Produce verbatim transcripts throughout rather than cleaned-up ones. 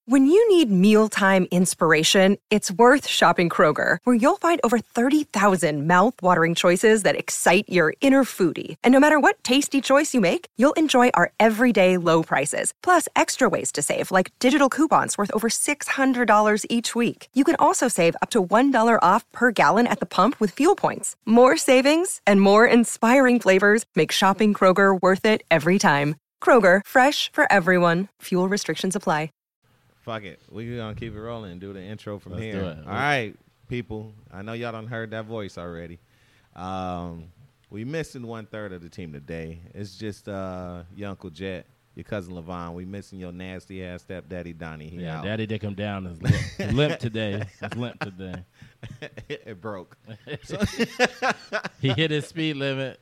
When you need mealtime inspiration, it's worth shopping Kroger, where you'll find over thirty thousand mouth-watering choices that excite your inner foodie. And no matter what tasty choice you make, you'll enjoy our everyday low prices, plus extra ways to save, like digital coupons worth over six hundred dollars each week. You can also save up to one dollar off per gallon at the pump with fuel points. More savings and more inspiring flavors make shopping Kroger worth it every time. Kroger, fresh for everyone. Fuel restrictions apply. Fuck it. We're going to keep it rolling and do the intro from Let's here. do it. All right, people. I know y'all done heard that voice already. Um, we missing one-third of the team today. It's just uh, your Uncle Jet, your cousin Levon. We missing your nasty-ass stepdaddy Donnie. He Yeah, out. Daddy dick him down. Is limp, limp today. It's limp today. It broke. So He hit his speed limit.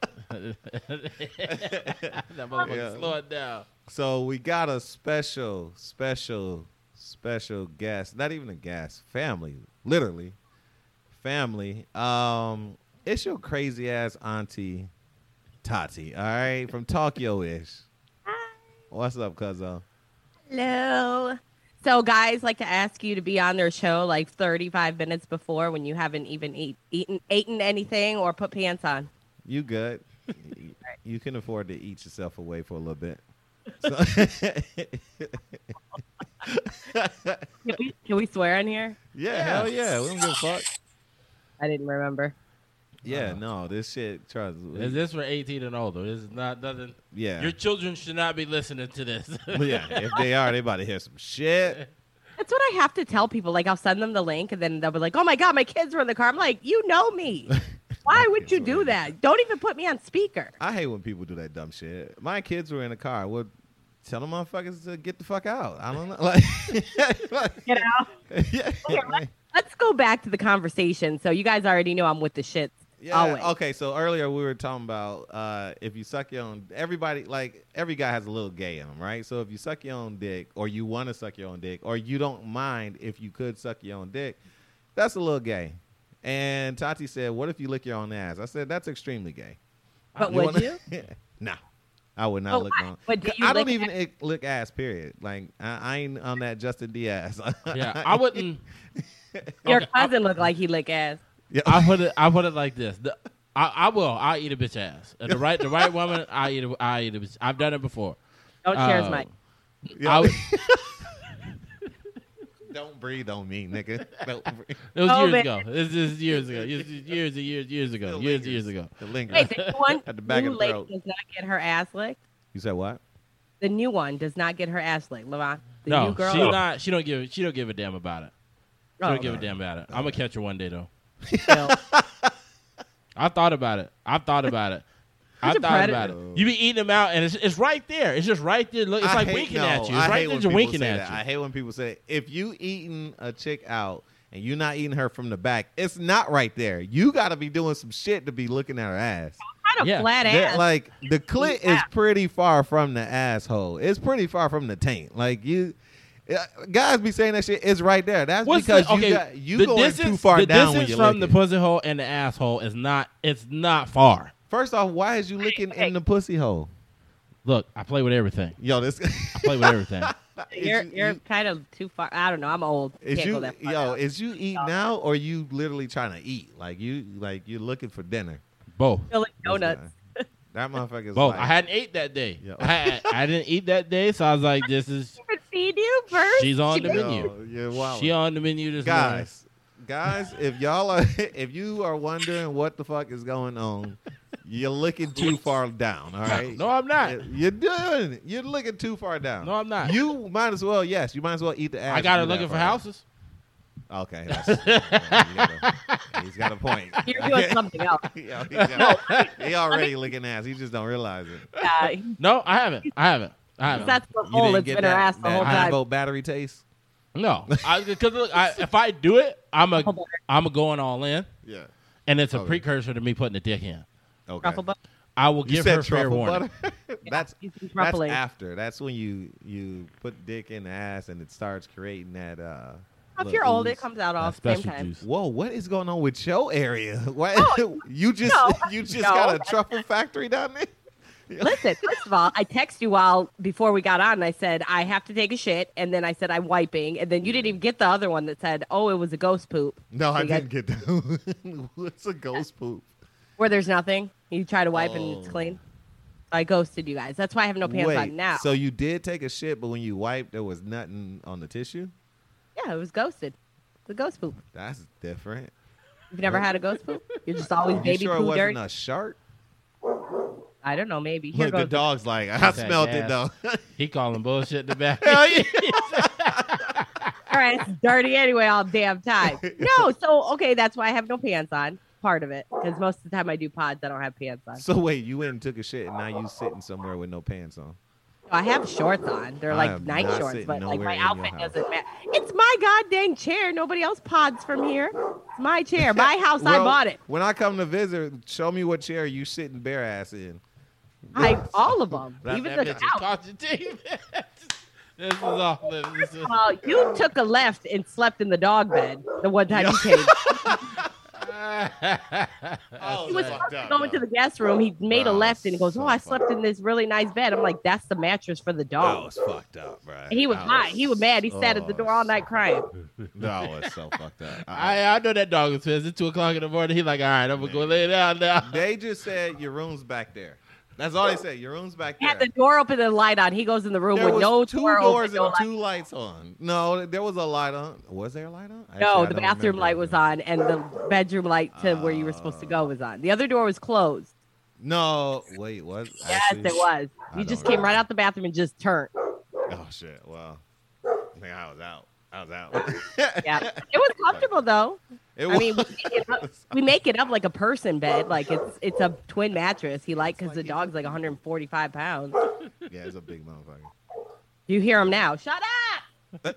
That motherfucker Yeah. slow it down. So we got a special, special, special guest. Not even a guest. Family. Literally. Family. Um, it's your crazy ass auntie Tati. All right, from Tokyo-ish. Hi. What's up, cuzzo? Hello. So guys like to ask you to be on their show like thirty-five minutes before when you haven't even eat, eaten eaten anything or put pants on. You good? You can afford to eat yourself away for a little bit. So Can we, can we swear in here? yeah, hell yeah. We don't give a fuck. I didn't remember. Yeah, no, this shit. Trust me. Is this for eighteen and older? This is not nothing. Yeah. Your children should not be listening to this. Yeah, if they are, they about to hear some shit. That's what I have to tell people. Like I'll send them the link and then they'll be like, "Oh my god, my kids were in the car." I'm like, "You know me. Why would you do that? Don't even put me on speaker." I hate when people do that dumb shit. My kids were in the car. I would tell them motherfuckers to get the fuck out. I don't know. Like, like Get out. yeah, Okay, let's, let's go back to the conversation. So you guys already know I'm with the shits. yeah. Always. Okay, so earlier we were talking about uh, if you suck your own. Everybody, like every guy has a little gay in him, right? So if you suck your own dick, or you want to suck your own dick, or you don't mind if you could suck your own dick, that's a little gay. And Tati said, "What if you lick your own ass?" I said, "That's extremely gay." But You would wanna- you? Nah, I would not Oh, lick I- my own. but do you I don't lick even ick- lick ass. Period. Like I, I ain't on that Justin Diaz. Yeah, I wouldn't. Your Okay, I- cousin looked like he lick ass. Yeah. I put it. I put it like this. The, I, I will. I eat a bitch ass. Uh, The right, the right woman. I eat. A, I eat a bitch. I've done it before. Don't share his Uh, mic. Yeah. I would, Don't breathe on me, nigga. Don't breathe. it was Oh, years man. ago. This is years ago. Years, years, and years, years ago. It Years, lingers. years ago. It lingers. Wait, the new one, At the back new of the lady throat. does not get her ass licked. You said what? The new one does not get her ass licked, Levon. The No, new girl. she's not. She don't give. She don't give a damn about it. She Oh, don't give a okay. damn about it. I'm gonna catch her one day though. Still. I thought about it. I thought about it. I Such a thought predator. about it. You be eating them out, and it's it's right there. It's just right there. Look, it's I like hate- winking no, at you. It's I right hate there, when just people winking say at that. you. I hate when people say, if you eating a chick out and you're not eating her from the back, it's not right there. You got to be doing some shit to be looking at her ass. Kind of Yeah. flat That- ass. like the clit is pretty far from the asshole. It's pretty far from the taint. Like you, uh, guys be saying that shit. It's right there. That's What's because the, okay, you got you the going distance, too far the down when distance you from lick the it. pussy hole and the asshole is not. It's not far. First off, why is you licking in the pussy hole? Look, I play with everything. Yo, this. I play with everything. you're you- you're you- kind of too far. I don't know. I'm old. Is Can't you go that far yo? down. Is you eat now or you literally trying to eat? Like you like you're looking for dinner. Both. Feel like This donuts. guy. That motherfucker's Both. like, I hadn't ate that day. Yeah. I, I didn't eat that day, so I was like, "This is Could feed you first. she's on the She- menu. yo, you're wild. She on the menu this guys, guys, if y'all are, if you are wondering what the fuck is going on, you're looking too far down. All right. morning." No, I'm not. You're doing it. You're looking too far down. No, I'm not. You might as well. Yes, you might as well eat the ass. I got her and do looking that for far down. houses. Okay, that's, yeah, he got a- he's got a point. You're doing something else. Yeah, he, got- he already licking ass. He just don't realize it. Yeah, No, I haven't. I haven't. I haven't. that's the You hole. didn't It's get been her that, ass the that whole high time. volt battery taste. No, because look, I, if I do it, I'm a Hold on. I'm a going all in, Yeah. and it's a Okay. precursor to me putting the dick in. Okay. Truffle butter. I will You give said her fair truffle warning. butter. that's You some that's truffling. after. That's when you you put dick in the ass and it starts creating that. uh If little you're old, it ooze. comes out all That's at the same special time. juice. Whoa, what is going on with your area? Why Oh, you just no, you just no. got a truffle factory down there? Listen, first of all, I text you while before we got on, and I said I have to take a shit, and then I said I'm wiping, and then you didn't even get the other one that said, "Oh, it was a ghost poop." No, So I you guys- didn't get that. What's a ghost poop? Where there's nothing, you try to wipe and it's Oh. clean. I ghosted you guys. That's why I have no pants Wait, on now. so you did take a shit, but when you wiped, there was nothing on the tissue? Yeah, it was ghosted. The ghost poop. That's different. You've never had a ghost poop? You're just always You baby sure it poo wasn't dirty. a shark? I don't know. Maybe here Look, the goes. dog's like, I Okay, smelled it yeah. though. He calling bullshit in the back. Hell yeah. All right, it's dirty anyway all damn time. No, so okay, that's why I have no pants on. Part of it, because most of the time I do pods, I don't have pants on. So wait, you went and took a shit, and now you sitting somewhere with no pants on. I have shorts on. They're I like am night not shorts, sitting but like nowhere my in your outfit house. doesn't matter. It's my goddamn chair. Nobody else pods from here. It's my chair. My house. I Well, bought it. When I come to visit, show me what chair you sitting bare ass in. I all of them, That, even that the bitch is couch. caught your teeth. This is all. This is, Well, you took a left and slept in the dog bed the one time you came. Oh, He was fucked supposed to up, go though. into the guest room. He made a Wow, left and he goes, so "Oh, I fucked slept in this really nice bed." I'm like, "That's the mattress for the That dog." was fucked up, bro. And he was That hot. He was mad. He sat at the oh, door all night crying. That was so fucked up. I I know that dog is pissed. It's two o'clock in the morning. He like, all right, I'm gonna go lay down now. They just said your room's back there. That's all they said. Your room's back He there. had the door open and the light on. He goes in the room There with was no two door doors open, no and light. two lights on. No, there was a light on. Was there a light on? Actually, No, I the don't bathroom remember. light was on, and the bedroom light to where you were supposed to go was on. The other door was closed. No, wait, what? Yes, Actually? it was. I You just don't came right remember. out the bathroom and just turned. Oh shit! Well, I think I was out. I was out. Yeah, it was comfortable though. It I mean, we was. make, it up, we make it up like a person bed. Like it's it's a twin mattress. He liked because the dog's like one hundred forty-five pounds. Yeah, it's a big motherfucker. You hear him now. Shut up.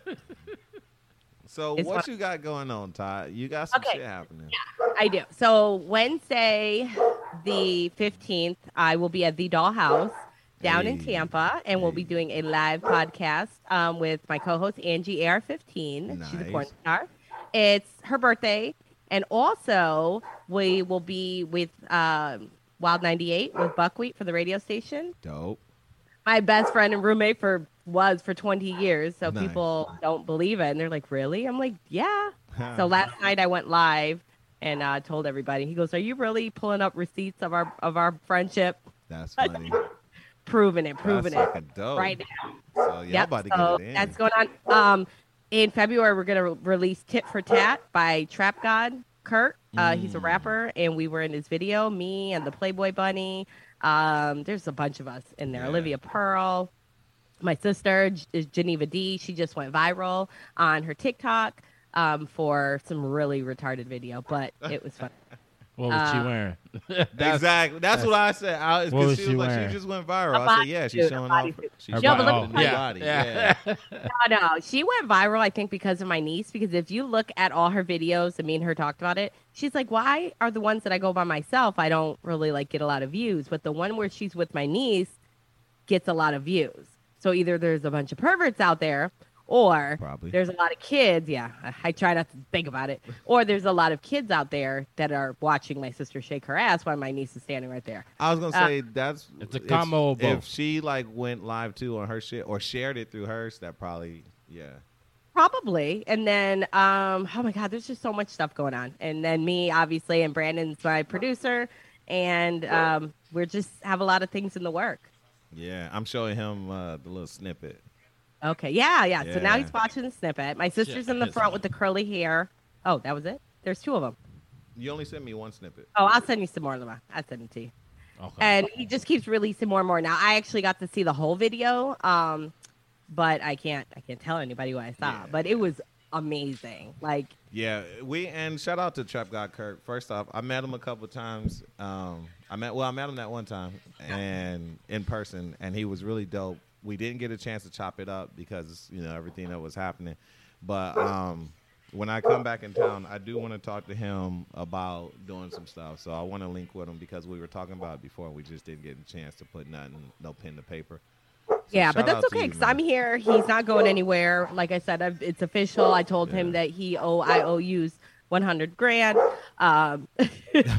So It's what fun. you got going on, Todd? You got some Okay. shit happening. I do. So Wednesday, the fifteenth, I will be at the Dollhouse down in Hey. Tampa, and we'll be Hey. doing a live podcast um, with my co-host Angie A R fifteen. She's a Nice. porn star. It's her birthday, and also we will be with um, Wild ninety-eight with Buckwheat for the radio station. Dope. My best friend and roommate for was for twenty years, so Nice. people don't believe it, and they're like, "Really?" I'm like, "Yeah." So last night I went live and uh, told everybody. He goes, "Are you really pulling up receipts of our of our friendship?" That's funny. Proving it, proving That's it fucking dope. right now. So y'all Yep, about to so get it in. that's going on. Um, in February, we're gonna re- release "Tit for Tat" by Trap God Kurt. Uh, He's a Mm. rapper, and we were in his video. Me and the Playboy Bunny. Um, there's a bunch of us in there. Yeah. Olivia Pearl. My sister J- is Geneva D. She just went viral on her TikTok um, for some really retarded video, but it was fun. What was she Uh, wearing? That's- Exactly. That's what I said. I, it's What 'cause was she she was like, wearing? she just went viral. A I said, yeah, she's bodysuit, a showing off. bodysuit. She's Her Yeah, showing but off look- the new yeah, body. yeah. Yeah. No, no, she went viral, I think, because of my niece. Because if you look at all her videos, and me and her talked about it, she's like, "Why are the ones that I go by myself? I don't really like get a lot of views, but the one where she's with my niece gets a lot of views." So either there's a bunch of perverts out there, or Probably. there's a lot of kids. Yeah, I, I try not to think about it. Or there's a lot of kids out there that are watching my sister shake her ass while my niece is standing right there. I was gonna Uh, say that's It's a combo of If both. she like went live too on her shit or shared it through hers, that probably yeah. Probably. And then, um, oh my God, there's just so much stuff going on. And then me, obviously, and Brandon's my producer. And um, we're just have a lot of things in the work. Yeah, I'm showing him uh, the little snippet. Okay. Yeah, yeah. So now Yeah. he's watching the snippet. My sister's in the Shit. front with the curly hair. Oh, that was it? There's two of them. You only sent me one snippet. Oh, I'll send you some more, Lama. I'll send it to you. Okay. And he just keeps releasing more and more. Now, I actually got to see the whole video, um, but I can't I can't tell anybody what I saw. Yeah. But it was amazing. Like, Yeah, we and shout out to Trap God Kirk. First off, I met him a couple times. Um, I met well, I met him that one time and in person, and he was really dope. We didn't get a chance to chop it up because you know everything that was happening. But um, when I come back in town, I do want to talk to him about doing some stuff. So I want to link with him because we were talking about it before, and we just didn't get a chance to put nothing, no pen to paper. So yeah, shout but that's out to okay you, because man. I'm here. He's not going anywhere. Like I said, I've, it's official. I told him Yeah. that he owe I O U's one hundred grand. Um,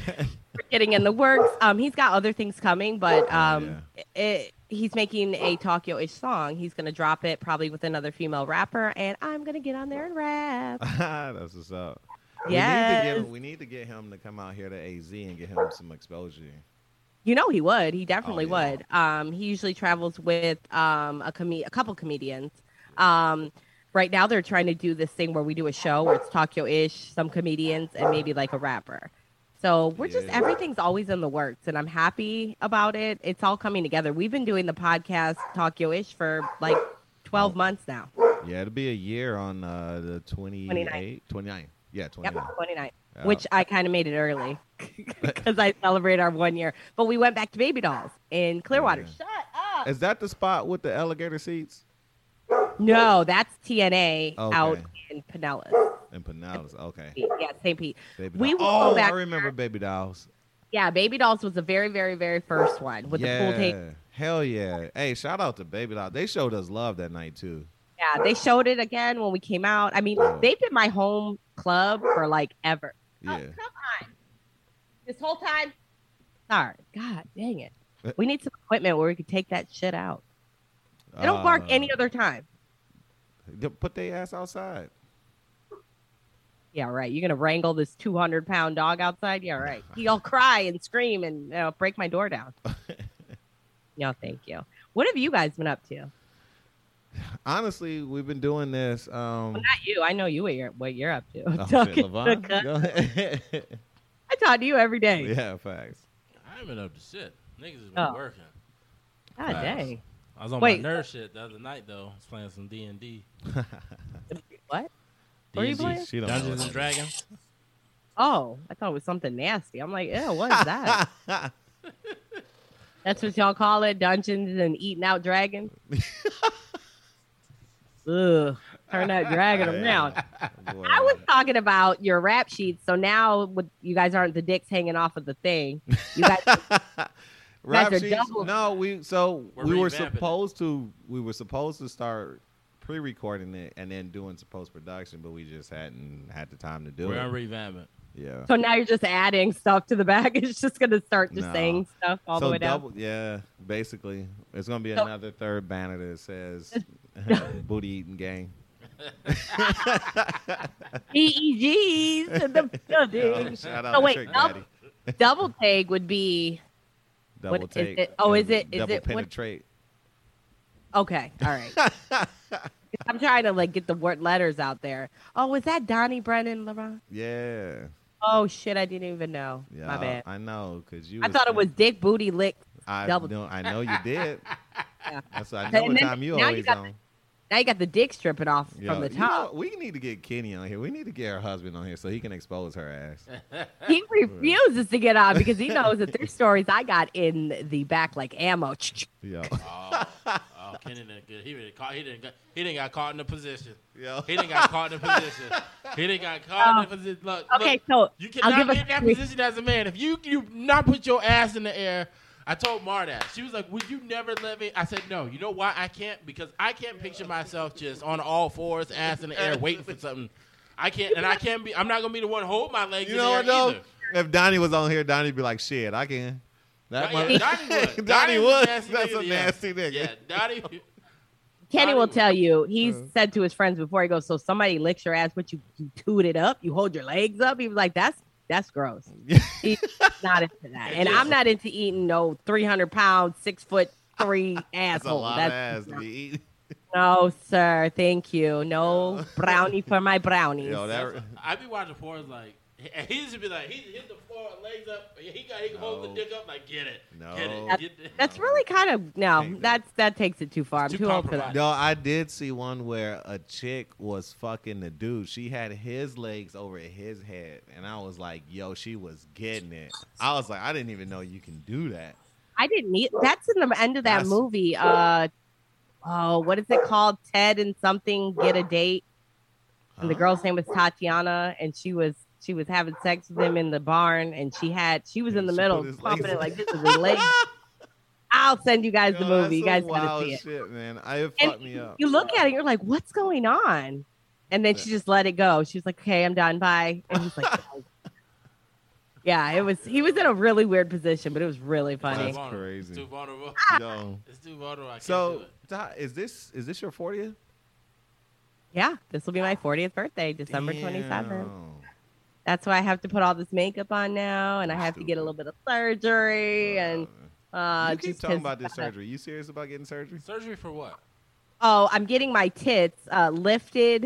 getting in the works. Um, he's got other things coming, but um, yeah. it, he's making a Tokyo-ish song. He's gonna drop it probably with another female rapper, and I'm gonna get on there and rap. That's what's up. Yes. We need, to get, we need to get him to come out here to A Z and get him some exposure. You know he would. He definitely Oh, yeah. would. Um, he usually travels with um a com- a couple comedians. Um, right now they're trying to do this thing where we do a show where it's Tokyo-ish, some comedians, and maybe like a rapper. So we're just Yeah. everything's always in the works, and I'm happy about it. It's all coming together. We've been doing the podcast Tokyo-ish for like twelve months now. Yeah, it'll be a year on uh, the twenty-eighth, twenty-ninth. Yeah, twenty-nine. Yep, twenty-nine. Yeah. Which I kind of made it early because I celebrate our one year. But we went back to Baby Dolls in Clearwater. Yeah. Shut up. Is that the spot with the alligator seats? No, that's T N A Okay. out in Pinellas. In Pinellas, okay. Yeah, Saint Pete. Baby We Dolls. will oh, go back I remember Baby Dolls. Yeah, Baby Dolls was the very, very, very first one with yeah. the pool tape. Hell yeah. Hey, shout out to Baby Dolls. They showed us love that night, too. Yeah, they showed it again when we came out. I mean, Yeah. they've been my home club for like ever. Yeah. Oh, come on. This whole time? Sorry. God dang it. We need some equipment where we could take that shit out. They don't bark Uh, any other time. they Put their ass outside. Yeah, right. You're going to wrangle this two hundred pound dog outside? Yeah, right. He'll cry and scream and you know, break my door down. No, thank you. What have you guys been up to? Honestly, we've been doing this. Um, Well, not you. I know you what you're, what you're up to. oh, shit, Talking Levon, to- go ahead. I talk to you every day. yeah, facts. I ain't been up to shit. Niggas has been Oh. working. God Facts. dang. I was on Wait. my nerd shit the other night though. I was playing some D and D. What? What are you playing? She don't know Dungeons what and that is. Dragons. Oh, I thought it was something nasty. I'm like, ew, what is that? That's what y'all call it? Dungeons and eating out dragons? Ugh. Turn that dragon around. Boy. I was talking about your rap sheets. So now with, you guys aren't the dicks hanging off of the thing. You guys Rap are sheets? double- No, we so We're we were revamping it. supposed to we were supposed to start pre-recording it and then doing some post-production, but we just hadn't had the time to do We're it. gonna revamp it. Yeah. So now you're just adding stuff to the back. It's just going to start just No. saying stuff all so the way down. double, yeah, basically, it's gonna be So- another third banner that says "Booty Eating Gang." E E Gs in the building. Shout out So to wait, Trick double, Daddy. double take would be Double what is take. it? Oh, is and it- is double it what- penetrate? okay. All right. I'm trying to like get the word letters out there. Oh, was that Donnie Brennan, LeBron? Yeah, Oh shit, I didn't even know. yeah. My bad. I know because you. I thought it was Dick Booty Lick. I double- know. I know you did. Yeah. That's I know And what then- time you now you always got on. Now you got the dick stripping off Yo, from the you know, top. we need to get Kenny on here. We need to get her husband on here so he can expose her ass. He refuses to get on because he knows that there's stories I got in the back like ammo. Yo, Oh, oh Kenny didn't get. He didn't caught. He didn't. Got, he didn't got caught in the position. yo. He didn't got caught in the position. He didn't got caught in the position. Look, Okay, look, so you I'll cannot give be a in that position as a man. If you you not put your ass in the air. I told Mar that. She was like, would you never let me? I said, no. You know why I can't? Because I can't picture myself just on all fours, ass in the air, waiting for something. I can't, and I can't be, I'm not going to be the one holding my legs You in know the what air though? either. If Donnie was on here, Donnie'd be like, "Shit, I can." That Yeah, mother- Donnie would. Donnie Donnie's a would. nasty That's nigga, a yeah. nasty nigga. Yeah, Donnie. Kenny Donnie will would. tell you. He's Uh. said to his friends before he goes, so somebody licks your ass, but you, you toot it up, you hold your legs up. He was like, that's that's gross. He's not into that. And I'm not into eating no three hundred pound, six foot three That's a asshole. lot That's, of ass to be eating. no, sir. Thank you. No brownie for my brownies. Yo, that. I be watching porn like, and he used to be like, he hit the floor, legs up. He got, he can hold the No. dick up like, get it, No. get it. That's- Get it. That's really kind of no. Ain't that- That's that takes it too far. I'm Too too old for that. compromised. No, I did see one where a chick was fucking the dude. She had his legs over his head, and I was like, "Yo, she was getting it." I was like, "I didn't even know you can do that." I didn't need. That's in the end of that That's- movie. Uh, oh, what is it called? Ted and something get a date. And the Huh? girl's name was Tatiana, and she was she was having sex with him in the barn, and she had she was in the She middle put his pumping legs it like this is his leg. I'll send you guys the Yo, movie. that's You guys some gotta wild see it. shit, man. I it And fucked me up. You look at it, you're like, what's going on? And then she just let it go. She was like, okay, I'm done. Bye. And he's like, Yeah, it was. He was in a really weird position, but it was really funny. That's vulnerable. crazy. It's too vulnerable. Yo. It's too vulnerable. I can't do So, it. Ty, is this is this your fortieth? Yeah, this will be my fortieth birthday, December twenty-seventh. Damn. That's why I have to put all this makeup on now, and I have to get a Stupid. little bit of surgery, and uh, you keep just talking 'cause- about this surgery. You serious about getting surgery? Surgery for what? Oh, I'm getting my tits uh, lifted,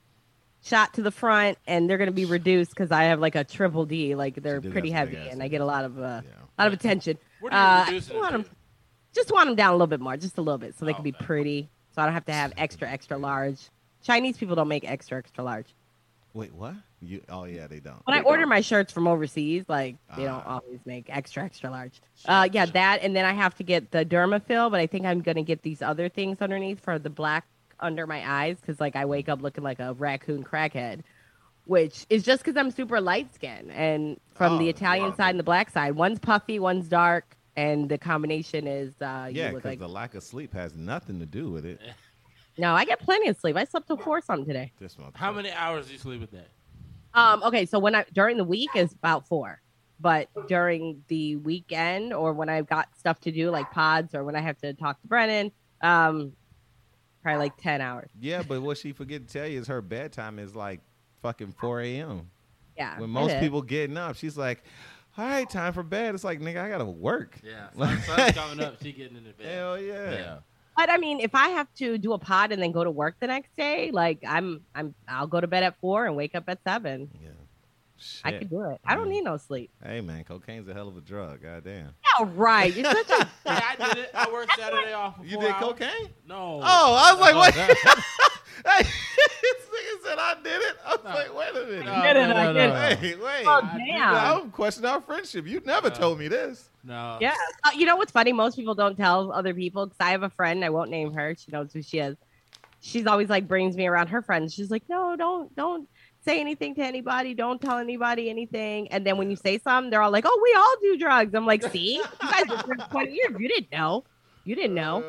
shot to the front, and they're going to be reduced because I have like a triple D. Like they're do pretty got some heavy, big ass and I tits. get a lot of uh, Yeah. a lot of attention. What are you Uh, reducing I want it 'em- to? just want them down a little bit more, just a little bit, so they can be Okay. pretty. So I don't have to have extra, extra large. Chinese people don't make extra, extra large. Wait, what? You? Oh yeah, they don't. When I order my shirts from overseas, like they don't Ah. always make extra, extra large. Sure, Uh, yeah, sure. that, and then I have to get the Dermafill, but I think I'm gonna get these other things underneath for the black under my eyes because like I wake up looking like a raccoon crackhead, which is just because I'm super light skinned and from Oh, the Italian yeah. side and the black side, one's puffy, one's dark, and the combination is uh, Yeah, you look because like the lack of sleep has nothing to do with it. no, I get plenty of sleep. I slept till four something today. This motherfucker. How many hours do you sleep a day? Um, okay, so when I during the week is about four, but during the weekend or when I've got stuff to do like pods or when I have to talk to Brennan, um, probably like ten hours. Yeah, but what she forget to tell you is her bedtime is like fucking four a.m. Yeah, When it most is. people getting up, she's like, "All right, time for bed." It's like, nigga, I gotta work. Yeah, sun, sun's coming up. She getting in the bed. Hell yeah. Yeah. But I mean, if I have to do a pod and then go to work the next day, like I'm, I'm, I'll go to bed at four and wake up at seven. Yeah. I Shit. can do it. I don't Mm. need no sleep. Hey man, cocaine's a hell of a drug. Goddamn. All right, you're such a. Yeah, I did it. I worked Saturday off. For You four did hours. cocaine? No. Oh, I was like, Oh, wait. that- Hey, this nigga said I did it. I was No. like, wait a minute. No, did it, no, I no, did no. it. Wait, wait. Oh I did damn. I'm questioning our friendship. You never No. told me this. No. Yeah. Uh, you know what's funny? Most people don't tell other people because I have a friend. I won't name her. She knows who she is. She's always like brings me around her friends. She's like, no, don't, don't say anything to anybody. Don't tell anybody anything. And then when you say something, they're all like, oh, we all do drugs. I'm like, see, you guys are for twenty years. You didn't know. You didn't know.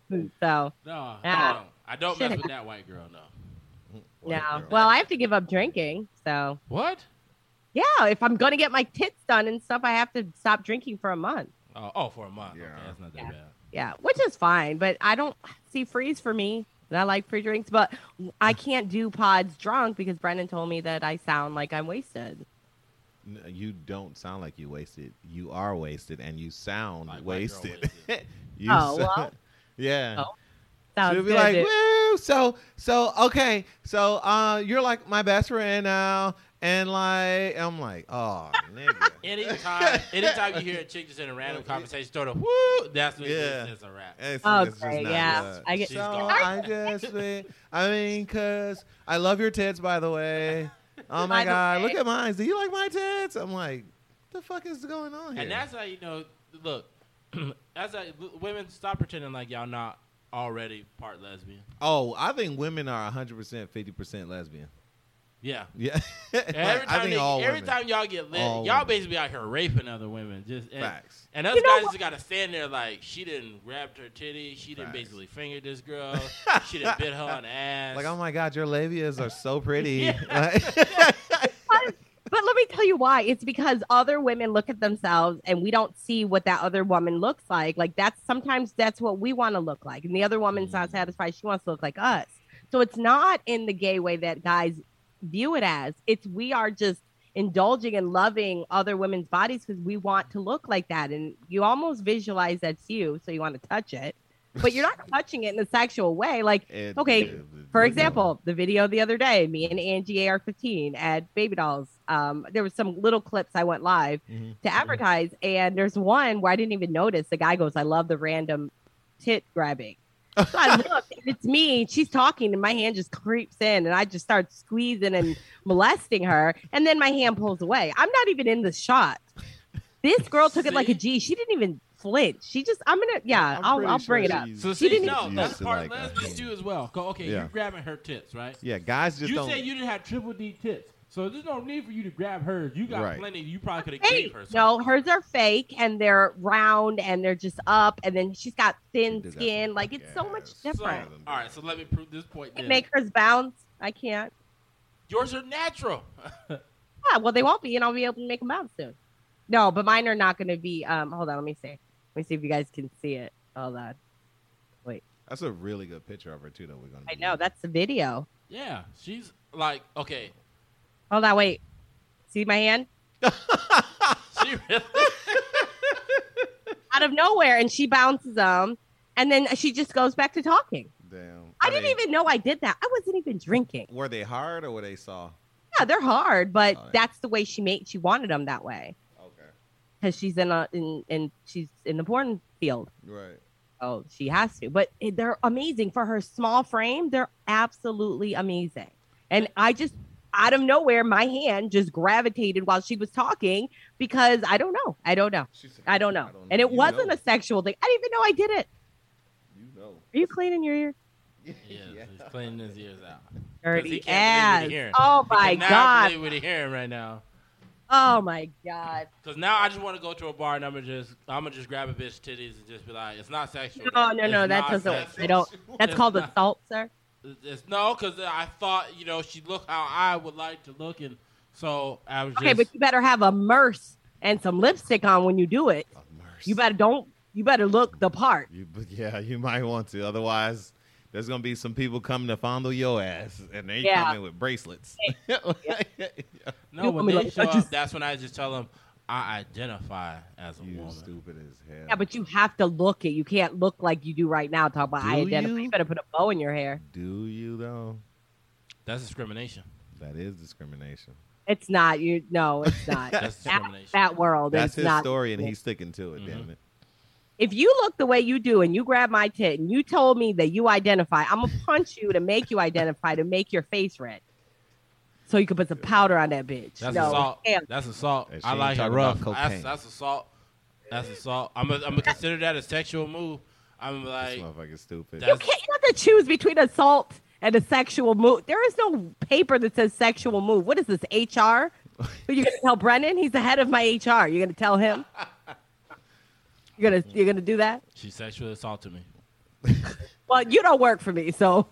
So No. Yeah. I don't. I don't mess Shit. with that white girl. No. yeah. Well, I have to give up drinking. So What? yeah, if I'm gonna get my tits done and stuff, I have to stop drinking for a month. Oh, oh for a month. Yeah. Okay, that's not that Yeah. bad. Yeah, which is fine, but I don't see freeze for me. And I like free drinks, but I can't do pods drunk because Brennan told me that I sound like I'm wasted. No, you don't sound like you wasted. You are wasted, and you sound Like white girl wasted. wasted. you Oh, sa- well. yeah. Oh, Sounds She'll be good, like, dude. woo. So, so okay. So, uh, you're like my best friend now, and like, I'm like, oh, nigga. Anytime, anytime you hear a chick just in a random conversation, start to woo, that's when Yeah. it's, it's a rap. It's, Oh, it's just okay, not yeah. good. I get- She's so gone. I guess we, I mean, cause I love your tits, by the way. Oh my By the god, way. look at mine. Do you like my tits? I'm like, the fuck is going on here? And that's how you know. Look, that's how women stop pretending like y'all not already part lesbian. oh, I think women are one hundred percent, fifty percent lesbian. Yeah. Yeah, Every I time, think they, all every women. time y'all get lit, All y'all women. basically out here raping other women. Just and, Facts. and us You know guys what? just gotta stand there like she didn't grab her titty, she didn't Facts. basically finger this girl, she didn't bit her on the ass. Like, oh my god, your labias are so pretty. Yeah. Like- But let me tell you why. It's because other women look at themselves and we don't see what that other woman looks like. Like that's sometimes that's what we want to look like. And the other woman's not satisfied. She wants to look like us. So it's not in the gay way that guys view it as. It's we are just indulging and loving other women's bodies because we want to look like that. And you almost visualize that's you. So you want to touch it. But you're not touching it in a sexual way. Like, It- okay, it- for it- example, the video the other day, me and Angie A R fifteen at Baby Dolls. Um, there was some little clips I went live Mhm. to advertise, and there's one where I didn't even notice. The guy goes, "I love the random tit grabbing." So I look, and it's me. She's talking, and my hand just creeps in, and I just start squeezing and molesting her, and then my hand pulls away. I'm not even in the shot. This girl took it like a G. She didn't even flinch. She just, I'm gonna, yeah, I'm I'll, pretty I'll bring sure it up. she's- So She see, didn't no, used that's to part like lesbian that. too as well. Go, okay, Yeah. you're grabbing her tits, right? Yeah, guys just You don't. said you didn't have triple D tits, so there's no need for you to grab hers. You got Right. plenty. You probably could have Hey, gave her. Some. no, hers are fake and they're round and they're just up, and then she's got thin She do got skin. some Like thick it's so much ass. So, different. all right, so let me prove this point. I Then. make hers bounce. I can't. Yours are natural. Yeah, well, they won't be, and I'll be able to make them bounce soon. No, but mine are not going to be. Um, hold on, let me see. Let me see if you guys can see it. Hold on. Wait. That's a really good picture of her too. That we're gonna. I know that's the video. Yeah, she's like okay. Hold on, wait. See my hand? She really. Out of nowhere, and she bounces them, and then she just goes back to talking. Damn. I Are didn't they- even know I did that. I wasn't even drinking. Were they hard or were they soft? Yeah, they're hard, but Oh, yeah. that's the way she made. She wanted them that way Okay. because she's in a in, in she's in the porn field. Right. Oh, she has to. But it- they're amazing for her small frame. They're absolutely amazing. And I just out of nowhere, my hand just gravitated while she was talking because I don't know. I don't know. She said, I don't know. I don't And know. it You wasn't know. a sexual thing. I didn't even know I did it. You know. Are you cleaning your ear? Yeah, he's cleaning his ears out. 'Cause Dirty he can't ass. believe what he hearing. Oh He my cannot God. believe what he hearing right now. Oh my God. Because now I just want to go to a bar and I'm gonna just I'm gonna just grab a bitch titties and just be like, it's not sexual. No, no, no. It's That not doesn't work. sexual. I don't. That's It's called not. assault, sir. It's, no, because I thought you know she looked how I would like to look, and so I was just. Okay, but you better have a merce and some lipstick on when you do it. A mercy. You better don't. You better look the part. You, but yeah, you might want to. Otherwise, there's gonna be some people coming to fondle your ass, and they Yeah. come in with bracelets. no, You when want me they like- show I just- up, that's when I just tell them I identify as a You woman. stupid as hell. Yeah, but you have to look it. You can't look like you do right now. Talk about Do I identify. you? You better put a bow in your hair. Do you though? That's discrimination. That is discrimination. It's not. You no, it's not. That's that, discrimination. that world. That's it's his not. story, and he's sticking to it. Mhm. Damn it. If you look the way you do and you grab my tit and you told me that you identify, I'm gonna punch you to make you identify to make your face red, so you can put some powder on that bitch. That's no, assault. damn. That's assault. Hey, she I ain't like it talking rough. about That's, cocaine. that's assault. That's assault. I'm gonna I'm gonna consider that a sexual move. I'm This like, motherfucker's stupid. That's- You can't. You have to choose between assault and a sexual move. There is no paper that says sexual move. What is this, H R? Are you gonna tell Brennan? He's the head of my H R. You're gonna tell him? You're gonna you're gonna do that? she sexually assaulted me. Well, you don't work for me, so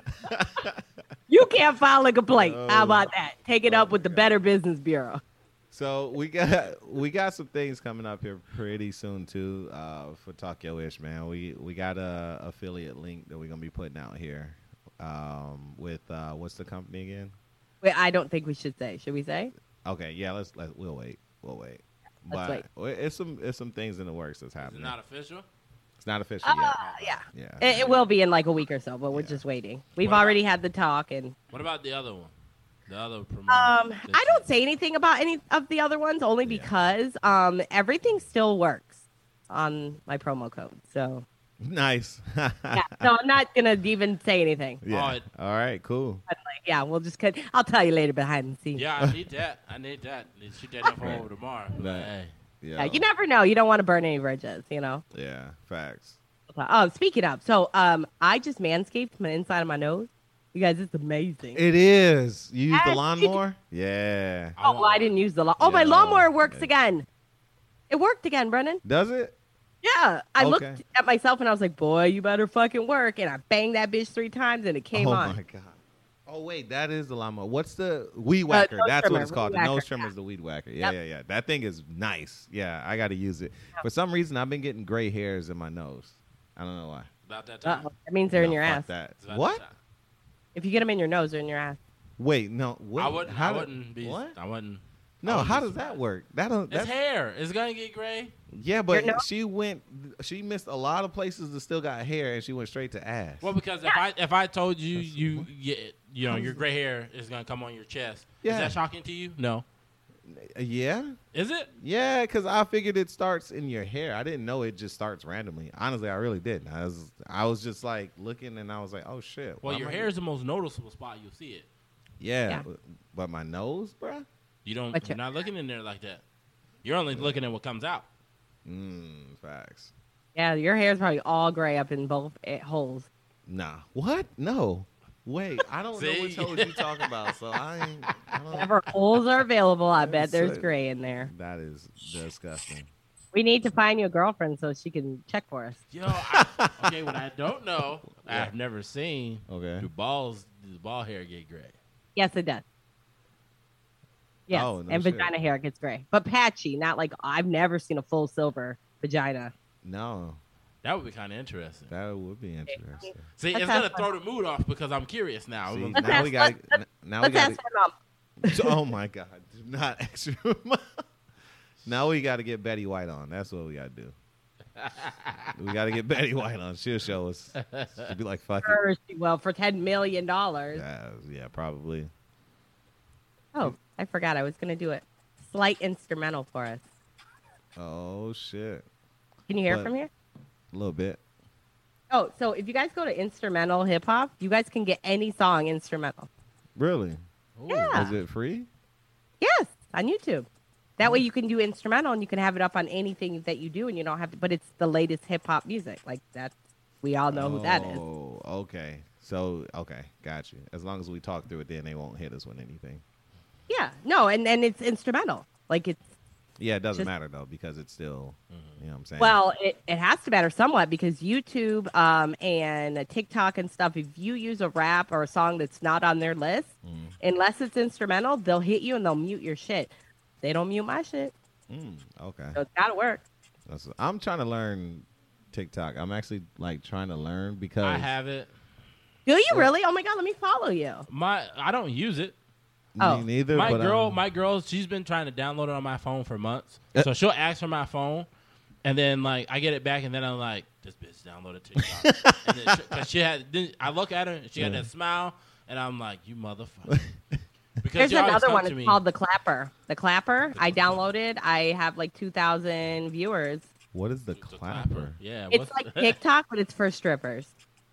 you can't file a complaint. How about that? Take it Oh up with my the God. Better Business Bureau. So we got we got some things coming up here pretty soon too uh, for Talk Yo Ish, man. We we got a affiliate link that we're gonna be putting out here um, with uh, what's the company again? Wait, I don't think we should say. Should we say? Okay, yeah, let's let we'll wait, we'll wait. Let's but it's some it's some things in the works that's Is it happening. not official? It's not official Uh, yet. yeah. Yeah, It, it will be in like a week or so, but we're Yeah. just waiting. We've What about- already had the talk, and What about the other one? The other promoter. um, that I you- don't say anything about any of the other ones only Yeah. because um, everything still works on my promo code. So nice. yeah, so I'm not gonna even say anything. Yeah. Oh, it- All right. Cool. But like, yeah, we'll just cut. I'll tell you later behind the scenes. Yeah, I need that. I need that. Need to shoot that info over tomorrow. Right. Hey. Yeah. Yeah, you never know. You don't want to burn any bridges, you know. Yeah. Facts. Oh, speaking of, so um, I just manscaped my inside of my nose. You guys, it's amazing. It is. You use the Yes, you lawnmower? Yeah. oh, well, I didn't use the lawn. Oh, my Yeah. lawnmower works Yeah. again. It worked again, Brennan. Does it? Yeah, I Okay. looked at myself and I was like, "Boy, you better fucking work!" And I banged that bitch three times and it came oh on. my god. Oh wait, that is the lawnmower. What's the weed whacker? Uh, nose That's what trimmer, it's called. weed The nose whacker, trimmer yeah. is the weed whacker. Yeah, Yep. yeah, yeah. That thing is nice. Yeah, I got to use it. For some reason, I've been getting gray hairs in my nose. I don't know why. About that Uh time. oh, that means they're in No, your fuck ass. That. It's about What? that time. If you get them in your nose, they're in your ass. Wait, no. What? I wouldn't. How I do- wouldn't be. What? I wouldn't. No, I wouldn't how be does that surprised. work? That don't. It's That's, hair. It's gonna get gray. yeah, but Your nose? she went. She missed a lot of places that still got hair, and she went straight to ass. Well, because if I if I told you you get you know your gray hair is gonna come on your chest, Yeah. is that shocking to you? No. Yeah. Is it? Yeah, because I figured it starts in your hair. I didn't know it just starts randomly. Honestly, I really didn't. I was, I was just like looking, and I was like, "Oh shit!" Well, why your am I hair is the most noticeable spot. You'll see it. Yeah, Yeah. But, but my nose, bruh. You don't. But You're you- not looking in there like that. You're only looking at what comes out. Mm, facts. Yeah, your hair's probably all gray up in both eh, holes. Nah. What? No. Wait, I don't know See? which hoes you talking about. So I ain't. I don't, Whatever holes are available, I bet there's So- gray in there. that is disgusting. We need to find you a girlfriend so she can check for us. Yo, I, okay. What I don't know, Yeah. I've never seen. Okay. Do balls? Does ball hair get gray? Yes, it does. Yes, Oh, no and shit. vagina hair gets gray, but patchy. Not like I've never seen a full silver vagina. No, That would be kind of interesting. that would be interesting. See, Let's it's gonna have throw the mood off because I'm curious now. See, Let's now ask- we got. let's- Now we Let's got. ask her mom. Oh my God! Do not ask your mom. Now we got to get Betty White on. That's what we got to do. We got to get Betty White on. She'll show us. She'll be like, "Fuck it." Sure she will for ten million dollars. Yeah, yeah, probably. Oh, I forgot I was gonna do it. Slight instrumental for us. Oh shit! Can you hear But- it from here? A little bit. Oh, so if you guys go to instrumental hip hop, you guys can get any song instrumental. Really? Yeah. Is it free? Yes, on YouTube. That way you can do instrumental and you can have it up on anything that you do and you don't have to, but it's the latest hip hop music. Like that's, we all know who that is. Oh, okay. So, okay, got you. As long as we talk through it, then they won't hit us with anything. Yeah, no, and, and it's instrumental. Like it's, Yeah, it doesn't Just- matter though because it's still, you know what I'm saying. well, it, it has to matter somewhat because YouTube um, and TikTok and stuff, if you use a rap or a song that's not on their list, Mm. unless it's instrumental, they'll hit you and they'll mute your shit. They don't mute my shit. Mm, okay. So it's got to work. That's, I'm trying to learn TikTok. I'm actually like trying to learn because I have it. Do you really? Oh my God, let me follow you. My I don't use it. me Oh. neither. My but, girl, um, my girl, she's been trying to download it on my phone for months. Uh. So she'll ask for my phone, and then like I get it back, and then I'm like, "This bitch downloaded TikTok." And then she, cause she had, then I look at her, and she had Yeah. that smile, and I'm like, "You motherfucker." Because There's she always another come one. to It's me. called The Clapper. The Clapper. I downloaded. I have like two thousand viewers. what is the The clapper? Yeah, It's what's- like TikTok, but it's for strippers.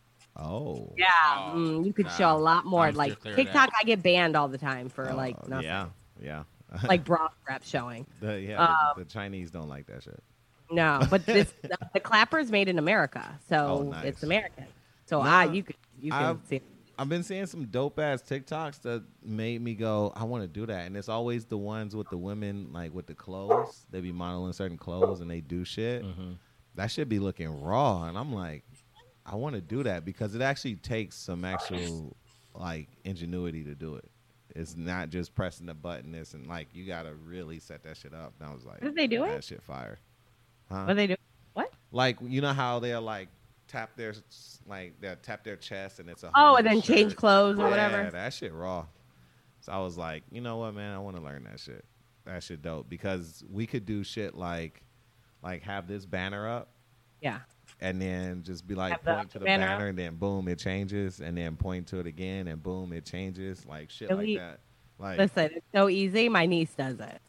Oh. Yeah, Oh, mm, you could nah. show a lot more. I'm Like still clear of TikTok, that. I get banned all the time for Oh, like nothing. yeah, yeah. Like bra strap showing. the, yeah, um, the, the Chinese don't like that shit. No, but this the, the Clapper is made in America, so Oh, nice. it's American. So Nah, I you could you can I've- see. I've been seeing some dope ass TikToks that made me go, I want to do that. And it's always the ones with the women, like with the clothes. They be modeling certain clothes and they do shit. Mhm. That should be looking raw. And I'm like, I want to do that because it actually takes some actual like ingenuity to do it. It's not just pressing the button. This and like you gotta really set that shit up. And I was like, What are they doing? That shit fire. Huh? What are they do? What? Like you know how they're like tap their like they tap their chest and it's a Oh, whole and then change shirt. clothes or Yeah, whatever. that shit raw. So I was like, you know what, man, I want to learn that shit. That shit dope because we could do shit like like have this banner up Yeah. and then just be like Have the point to the banner banner, up. and then boom it changes and then point to it again and boom it changes like shit Really? like that. Like Listen, it's so easy. My niece does it.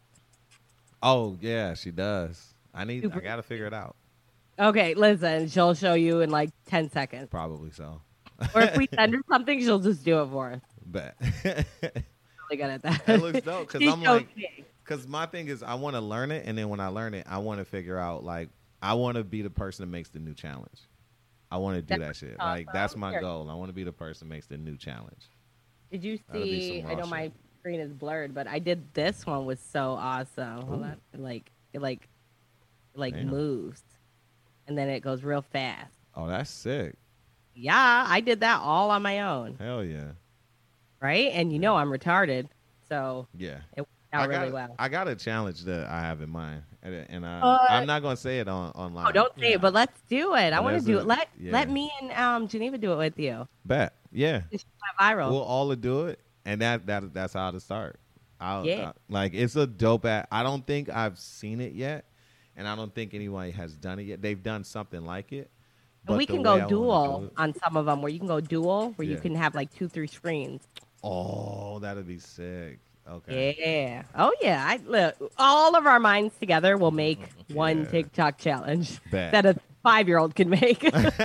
oh yeah, she does. I need I Super got to figure it out. Okay, listen, she'll show you in like ten seconds. Probably so. Or if we send her something, she'll just do it for us. Bet. Really good at that. That looks dope because She I'm shows like, me. because my thing is I want to learn it, and then when I learn it, I want to figure out like I want to be the person that makes the new challenge. I want to do That's that shit. awesome. Like that's my Sure. goal. I want to be the person that makes the new challenge. Did you That'll be see? some I raw know my shit. screen is blurred, but I did this one was so awesome. Hold on, it like it like it like Damn. moves, and then it goes real fast. Oh, that's sick. Yeah, I did that all on my own, Hell yeah. right? And you know I'm retarded, so Yeah. it worked out I really got, well. I got a challenge that I have in mind, and, and I, Uh, I'm not going to say it on online. Oh, don't say Yeah. it, but let's do it. I But want to there's do a- it. Let yeah. let me and um Geneva do it with you. Bet. Yeah. It's not viral. We'll all do it, and that that that's how to start. I'll, Yeah. I- like it's a dope app. I don't think I've seen it yet, and I don't think anyone has done it yet. They've done something like it. And we but can the way I go wanna dual do it- on some of them, where you can go dual, where you Yeah. can have like two, three screens. Oh, that'd be sick. Okay. Yeah. Oh yeah. I look. All of our minds together will make one Yeah. TikTok challenge Bet. that a five-year-old can make.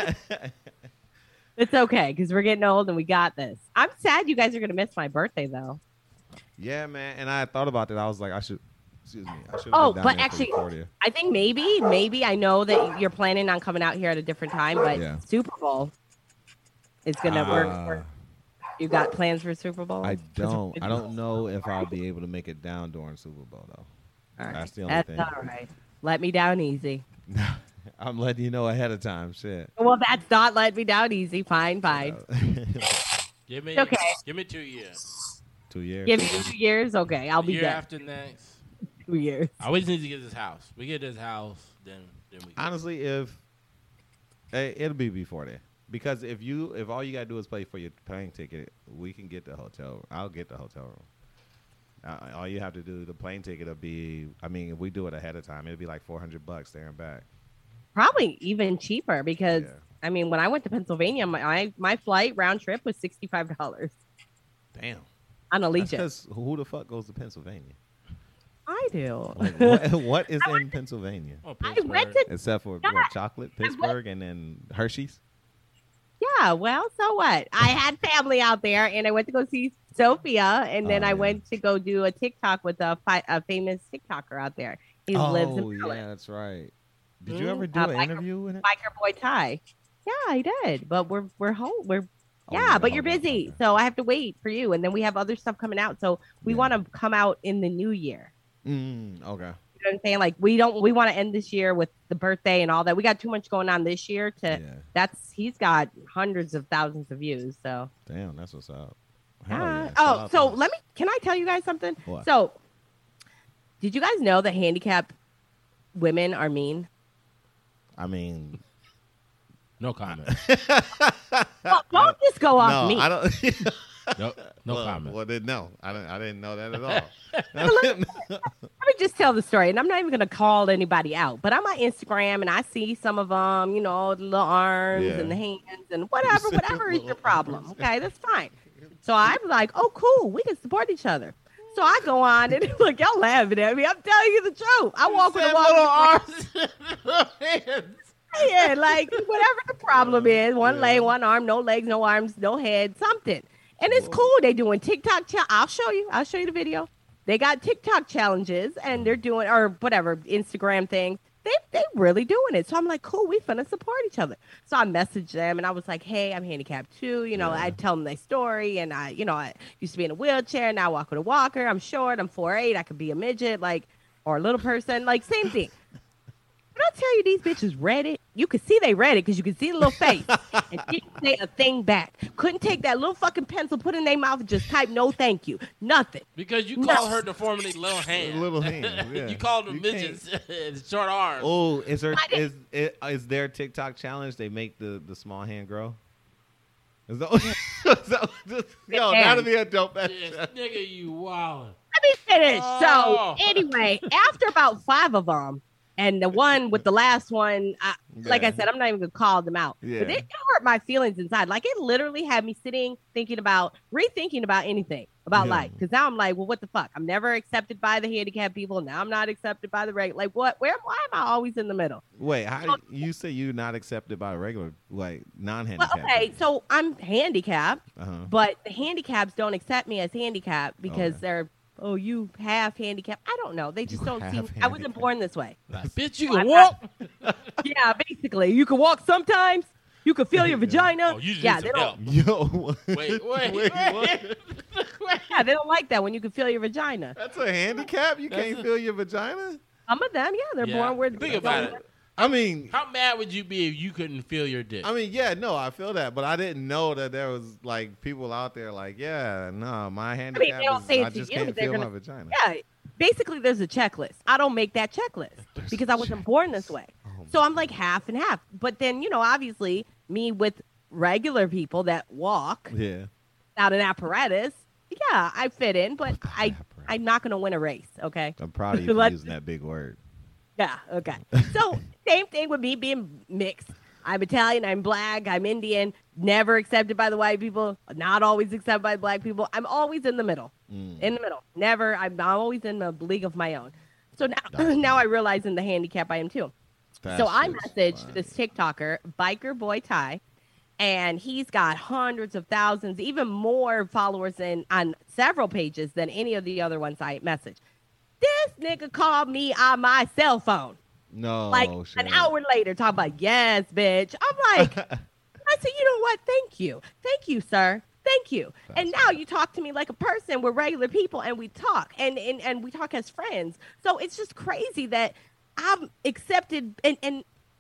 It's okay because we're getting old and we got this. I'm sad you guys are gonna miss my birthday though. Yeah, man. And I thought about that. I was like, I should. Excuse me. I should. Oh, been down but there for the actually- fortieth. I think maybe, maybe I know that you're planning on coming out here at a different time, but Yeah. Super Bowl is gonna work. Ah, For, you got plans for Super Bowl? I don't. I don't know if I'll be able to make it down during Super Bowl though. All right. That's the only That's thing. all right. Let me down easy. I'm letting you know ahead of time. Shit. Well, that's not let me down easy. Fine, fine. Give me Okay. Give me two years. Two years. Give me two years. Okay, I'll be Year there. after next. Two years. I always need to get this house. We get this house, then then we. Get Honestly, if eh, it'll be before that, because if you if all you gotta do is pay for your plane ticket, we can get the hotel. I'll get the hotel room. Uh, all you have to do, the plane ticket will be. I mean, if we do it ahead of time, it'll be like four hundred bucks there and back. Probably even cheaper because Yeah. I mean, when I went to Pennsylvania, my I, my flight round trip was sixty five dollars Damn. on Allegiant. Because who the fuck goes to Pennsylvania? I do. Like, what, what is in Pennsylvania Oh, I Pittsburgh. went to except for God. what, chocolate, Pittsburgh, and then Hershey's? yeah. Well, so what? I had family out there, and I went to go see Sophia, and then Oh, I yeah. went to go do a TikTok with a, fi- a famous TikToker out there. He lives in Oh, yeah, Maryland. that's right. Did Mm, you ever do uh, an biker- interview in it? Biker Boy Ty. Yeah, I did, but we're we're home. We're Oh, yeah, yeah, but you're hold on, busy, okay. so I have to wait for you, and then we have other stuff coming out. So we Yeah. want to come out in the new year. Mm, okay. You know what I'm saying? Like we don't we want to end this year with the birthday and all that. We got too much going on this year to Yeah. that's he's got hundreds of thousands of views. So Damn, that's what's up. Hell yeah. yeah. Shout Oh, out so to- let me can I tell you guys something? What? So did you guys know that handicapped women are mean? I mean, No comment. Well, don't just go off no, me. I don't. no, no well, comment. Well, then no, I didn't. I didn't know that at all. Let me just tell the story, and I'm not even going to call anybody out, but I'm on Instagram, and I see some of them, you know, the little arms Yeah. and the hands and whatever, whatever is your problem. Okay, that's fine. So I'm like, oh, cool, we can support each other. So I go on, and look, y'all laughing at me. I'm telling you the truth. I walk with a Said walk. little arms, little hands. Yeah, like whatever the problem is, one Yeah. leg, one arm, no legs, no arms, no head, something. And it's cool. They doing TikTok. Cha- I'll show you. I'll show you the video. They got TikTok challenges, and they're doing or whatever Instagram things. They they really doing it. So I'm like, cool. We finna support each other. So I messaged them, and I was like, hey, I'm handicapped too. You know, Yeah. I tell them their story, and I, you know, I used to be in a wheelchair. Now I walk with a walker. I'm short. I'm four eight. I could be a midget, like or a little person, like same thing. When I tell you these bitches read it, you could see they read it because you could see the little face and didn't say a thing back. Couldn't take that little fucking pencil, put it in their mouth, and just type no thank you. Nothing. Because you No. call her deformity little hand. Little hand, yeah. You called them You midgets and short arms. Oh, is there I is is, is there TikTok challenge? They make the, the small hand grow. Is that, is that just, yo, Yeah. that'd be a dope ass Yes, challenge. nigga, you wildin'. Let me finish. Oh. So anyway, after about five of them, and the one with the last one, I, like I Yeah. said, I'm not even gonna call them out. Yeah. But it hurt my feelings inside. Like it literally had me sitting, thinking about, rethinking about anything about Yeah. life. Because now I'm like, well, what the fuck? I'm never accepted by the handicapped people. Now I'm not accepted by the regular. Like what? Where? Why am I always in the middle? Wait, how do you, you say you're not accepted by regular like Well, non-handicapped? okay, so I'm handicapped, uh-huh. but the handicaps don't accept me as handicapped because Okay. they're, oh, you half handicapped. I don't know. They just You don't see. half I wasn't handicapped. born this way. Like, bitch, you I- can walk. Yeah, basically, you can walk sometimes. You can feel your vagina. Oh, you just yeah, need they some don't. help. Yo, Wait, wait, wait. what? Yeah, they don't like that when you can feel your vagina. That's a handicap. You That's can't a- feel your vagina. Some of them, yeah, they're Yeah. born with. Think about it. I mean, How mad would you be if you couldn't feel your dick? I mean, yeah, no, I feel that, but I didn't know that there was like people out there like, yeah, no, my handicap they don't is say it I to just you, can't but they're feel gonna- my vagina. Yeah, basically, there's a checklist. I don't make that checklist There's because a I wasn't born this way. Oh, So I'm like half and half. But then, you know, obviously, me with regular people that walk yeah. without an apparatus, yeah, I fit in, but Without I, apparatus. I'm not going to win a race, okay? I'm proud of you for Let's- using that big word. Yeah, okay. So same thing with me being mixed. I'm Italian, I'm black, I'm Indian, never accepted by the white people, not always accepted by black people. I'm always in the middle. Mm. In the middle. Never, I'm always in a league of my own. So now, That's now I realize in the handicap I am too. That so I shit's messaged funny. this TikToker, Biker Boy Ty, and he's got hundreds of thousands, even more followers in, on several pages than any of the other ones I messaged. This nigga called me on my cell phone No, like shit. an hour later, talking about, yes, bitch. I'm like, I said, you know what? Thank you. Thank you, sir. Thank you. That's and now you talk to me like a person. We're regular people and we talk and, and, and we talk as friends. So it's just crazy that I'm accepted and, and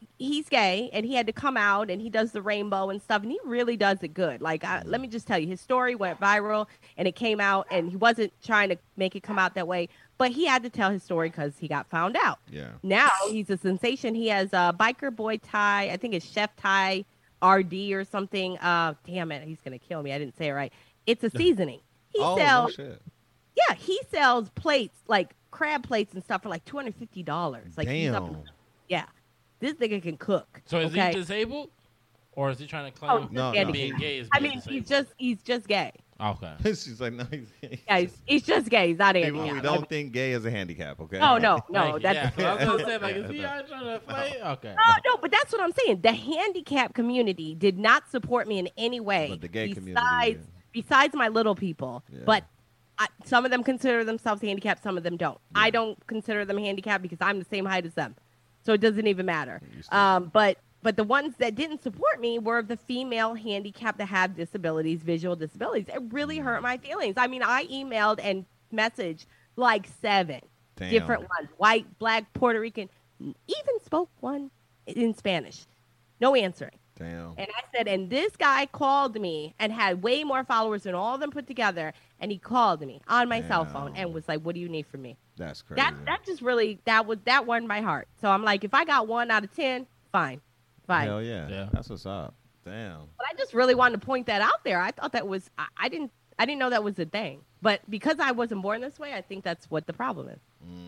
he's gay and he had to come out and he does the rainbow and stuff and he really does it good. Like, I, let me just tell you, his story went viral and it came out and he wasn't trying to make it come out that way, but he had to tell his story because he got found out. Yeah. Now he's a sensation. He has a Biker Boy Thai. I think it's Chef Thai R D or something. Uh, damn it. He's going to kill me. I didn't say it right. It's a seasoning. He oh, sells, no shit. yeah, he sells plates, like crab plates and stuff for like two hundred fifty dollars. Like, he's up, Damn. yeah. This nigga can cook. So is okay? he disabled, or is he trying to Oh, claim No, yeah, no. being gay is I being mean, disabled? he's just he's just gay. Okay. She's like, no, he's, he's Yeah, he's, he's just gay. He's not people, handicapped. we don't think gay is a handicap, okay? No, no, no. Thank you. That's yeah. I was gonna say, like, is he out trying to play? Okay. no, no. But that's what I'm saying. The handicap community did not support me in any way. But the gay besides, community, yeah. besides my little people, Yeah. but. I, some of them consider themselves handicapped. Some of them don't. I don't consider them handicapped because I'm the same height as them, so it doesn't even matter. Um, but but the ones that didn't support me were the female handicapped that have disabilities, visual disabilities. It really hurt my feelings. I mean, I emailed and messaged like seven Damn. different ones: white, black, Puerto Rican. Even spoke one in Spanish. No answering. Damn. And I said, and this guy called me and had way more followers than all of them put together. And he called me on my cell phone and was like, what do you need from me? That's crazy. That that just really, that was, that won my heart. So I'm like, if I got one out of ten, fine. Fine. Hell yeah. Yeah. That's what's up. Damn. But I just really wanted to point that out there. I thought that was, I, I didn't, I didn't know that was a thing. But because I wasn't born this way, I think that's what the problem is.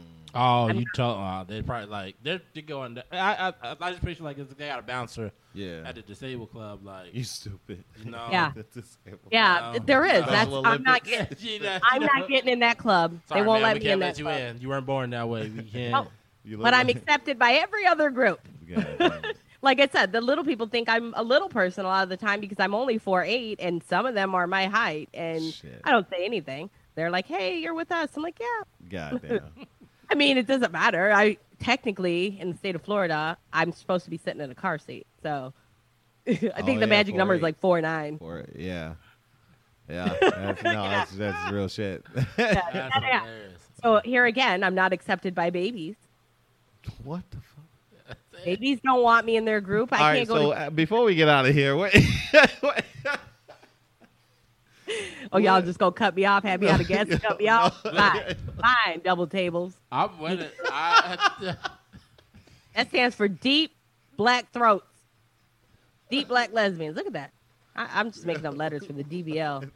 Oh, I'm- you told uh, they're probably like they're, they're going. I I I just picture like they got a bouncer Yeah. at the disabled club, like You stupid. you know. Yeah. Disabled. Yeah, Wow. there is. Special That's, I'm not Olympics. getting, You know- I'm not getting in that club. Sorry, they won't man, let we me can't in let that you club. in. You weren't born that way. We can't. No. You look But I'm like- accepted by every other group. God, Like I said, the little people think I'm a little person a lot of the time because I'm only four eight, and some of them are my height, and Shit. I don't say anything. They're like, "Hey, you're with us." I'm like, "Yeah." God damn. I mean, it doesn't matter. I technically, in the state of Florida, I'm supposed to be sitting in a car seat. So I think Oh, the yeah, magic number is four eight. like four nine. Or yeah. Yeah. That's, no, that's that's real shit. That's Yeah. hilarious. So here again, I'm not accepted by babies. What the fuck? Babies don't want me in their group. I All right, can't go so to. uh, before we get out of here, what, what- Oh, y'all just gonna cut me off? Have me out of gas? Cut me off? Fine, fine. Double tables. I'm with it. I, That stands for deep black throats. Deep black lesbians. Look at that. I, I'm just making up letters for the D B L.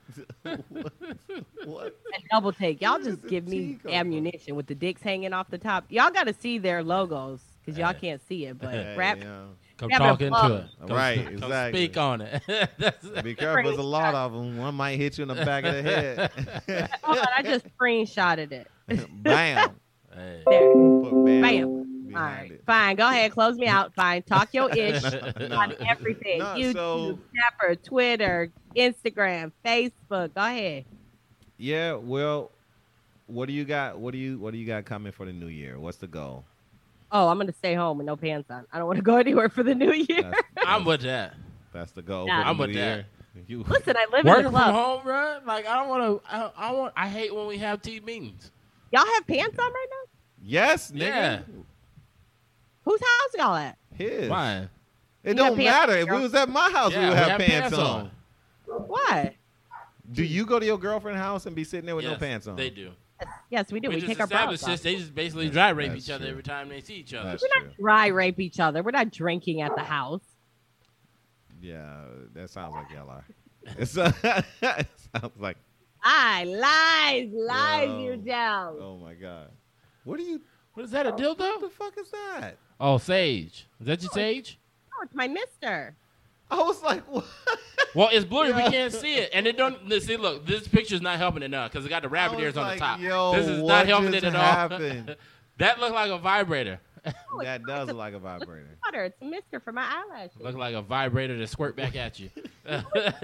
what? And double take. Y'all just the give T me come from? ammunition with the dicks hanging off the top. Y'all got to see their logos because y'all can't see it. But Hey, rap, yeah. come Yeah, but talk into plug. it. Come, Right, come exactly. speak on it. That's- Be careful. There's a lot of them. One might hit you in the back of the head. hold on, I just screenshotted it. Bam. hey. There. Put bam. Bam. All behind right, it. fine. Go ahead, close me out. Fine, talk your ish No. on everything. No, YouTube, so- Snapper, Twitter, Instagram, Facebook. Go ahead. Yeah. Well, what do you got? What do you What do you got coming for the new year? What's the goal? Oh, I'm gonna stay home with no pants on. I don't want to go anywhere for the new year. That's, I'm with that. that's the goal. Nah. for the I'm with new that. year. You, Listen, I live Working in from the club. home, bro. Like I don't want to. I, I want. I hate when we have team meetings. Y'all have pants on right now? yes, nigga. Yeah. Whose house y'all at? His. Why? It You don't got pants matter. on, If we girl. was at my house, Yeah, we would we have, have pants, pants on. on. What? Do you go to your girlfriend's house and be sitting there with Yes, no pants on? They do. Yes, we do. We, We, just take our bras established off. this. They just basically dry rape That's each other true. every time they see each other. That's We're true. not dry rape each other. We're not drinking at the house. Yeah, that sounds like y'all are. It's, uh, it sounds like. Aye, lies, lies, Yo. you're down. Oh my god. What are you? What is that? A What dildo? the fuck is that? Oh, Sage. Is that your Sage? Oh, it's my mister. I was like, what? Well, it's blurry. Yeah. We can't see it, and it don't. See, look, this picture's not helping it now because it got the I rabbit was ears on like, the top. Yo, this is what not helping just it at happened? all. That looked like a vibrator. Oh, That it's- does it's look a like a vibrator. butter. It's a mister for my eyelashes. Look like a vibrator to squirt back at you. I'm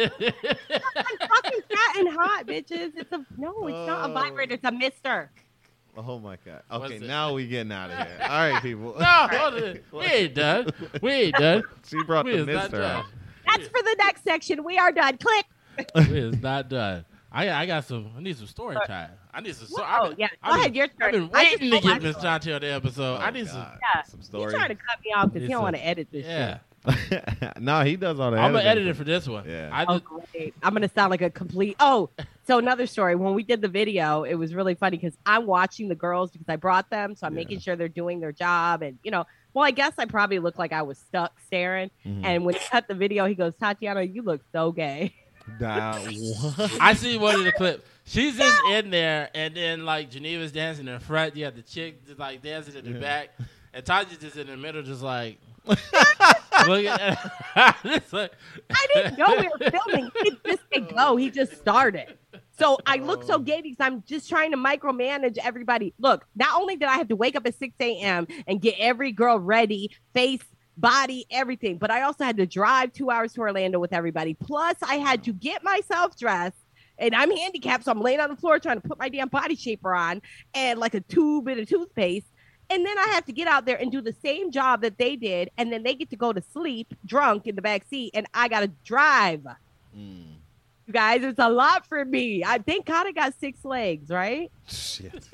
fucking fat and hot, bitches. It's a no. It's not a Oh. vibrator. It's a mister. Oh my god. What's Okay, it? now we getting out of here. All right, people. no, hold it. we ain't done. We ain't done. She brought We the is not mister done. out. That's for the next section. We are done. Click. We is not done. I I got some. I need some story time. I need some. So, Oh, I've been, yeah. Go I've ahead, been, your I've turn. been I just waiting to told my get Miss story. Shantae on the episode. Oh, I need some. God. Yeah. Some He's story. trying to cut me off because he Need don't want some- to edit this Yeah. shit. No, he does all the I'm gonna editing. edit it for this one. Yeah. I Oh, just, great. I'm going to sound like a complete. Oh, so another story. When we did the video, it was really funny because I'm watching the girls because I brought them. So I'm Yeah. making sure they're doing their job. And, you know, well, I guess I probably looked like I was stuck staring. Mhm. And when he cut the video, he goes, Tatiana, you look so gay. Nah, what? I see one of the clips. She's just in there, and then like Geneva's dancing in front. You have the chick just like dancing in the Yeah. back, and Taji's just in the middle, just like look at. It's like, I didn't know we were filming. He just didn't go. He just started. So I look so gay because I'm just trying to micromanage everybody. Look, not only did I have to wake up at six a.m. and get every girl ready, face, body, everything, but I also had to drive two hours to Orlando with everybody. Plus, I had to get myself dressed. And I'm handicapped, so I'm laying on the floor trying to put my damn body shaper on and like a tube and a toothpaste. And then I have to get out there and do the same job that they did. And then they get to go to sleep drunk in the back seat. And I got to drive. Mm, You guys, it's a lot for me. I thank God I got six legs, right? shit.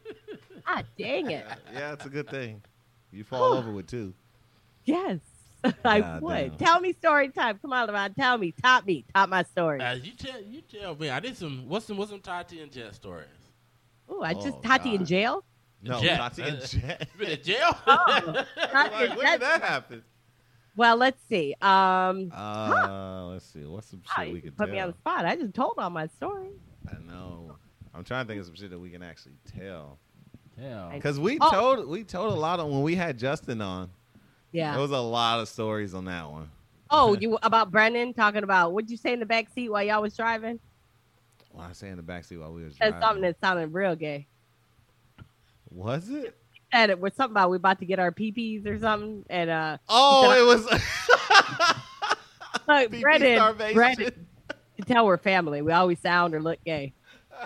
Ah, dang it. Yeah, it's a good thing. You fall over with two. Yes, I God would. damn. Tell me story time. Come on, Levon. Tell me. Top me. Top my story. uh, you tell you tell me. I did some. What's some what's some Tati and Jet stories? Oh, I just Oh, Tati in God. jail. No, Jet. Tati and Uh, Jet. You been in jail? Oh, Tati Like, and when Jet. did that happen? Well, let's see. Um, Uh, let's see. What's some ah, shit you we could put tell? me on the spot. I just told all my story. I know. I'm trying to think of some shit that we can actually tell. Hell. Cause we Oh. told we told a lot of when we had Justin on. Yeah. There was a lot of stories on that one. Oh, you about Brennan talking about what'd you say in the back seat while y'all was driving? Well, I say in the backseat while we was Said driving. something that sounded real gay. Was it? Said it was something about we about to get our P Ps or something, and uh, Oh, said- it was look, P P Brennan, starvation. Brennan, you can tell we're family. We always sound or look gay.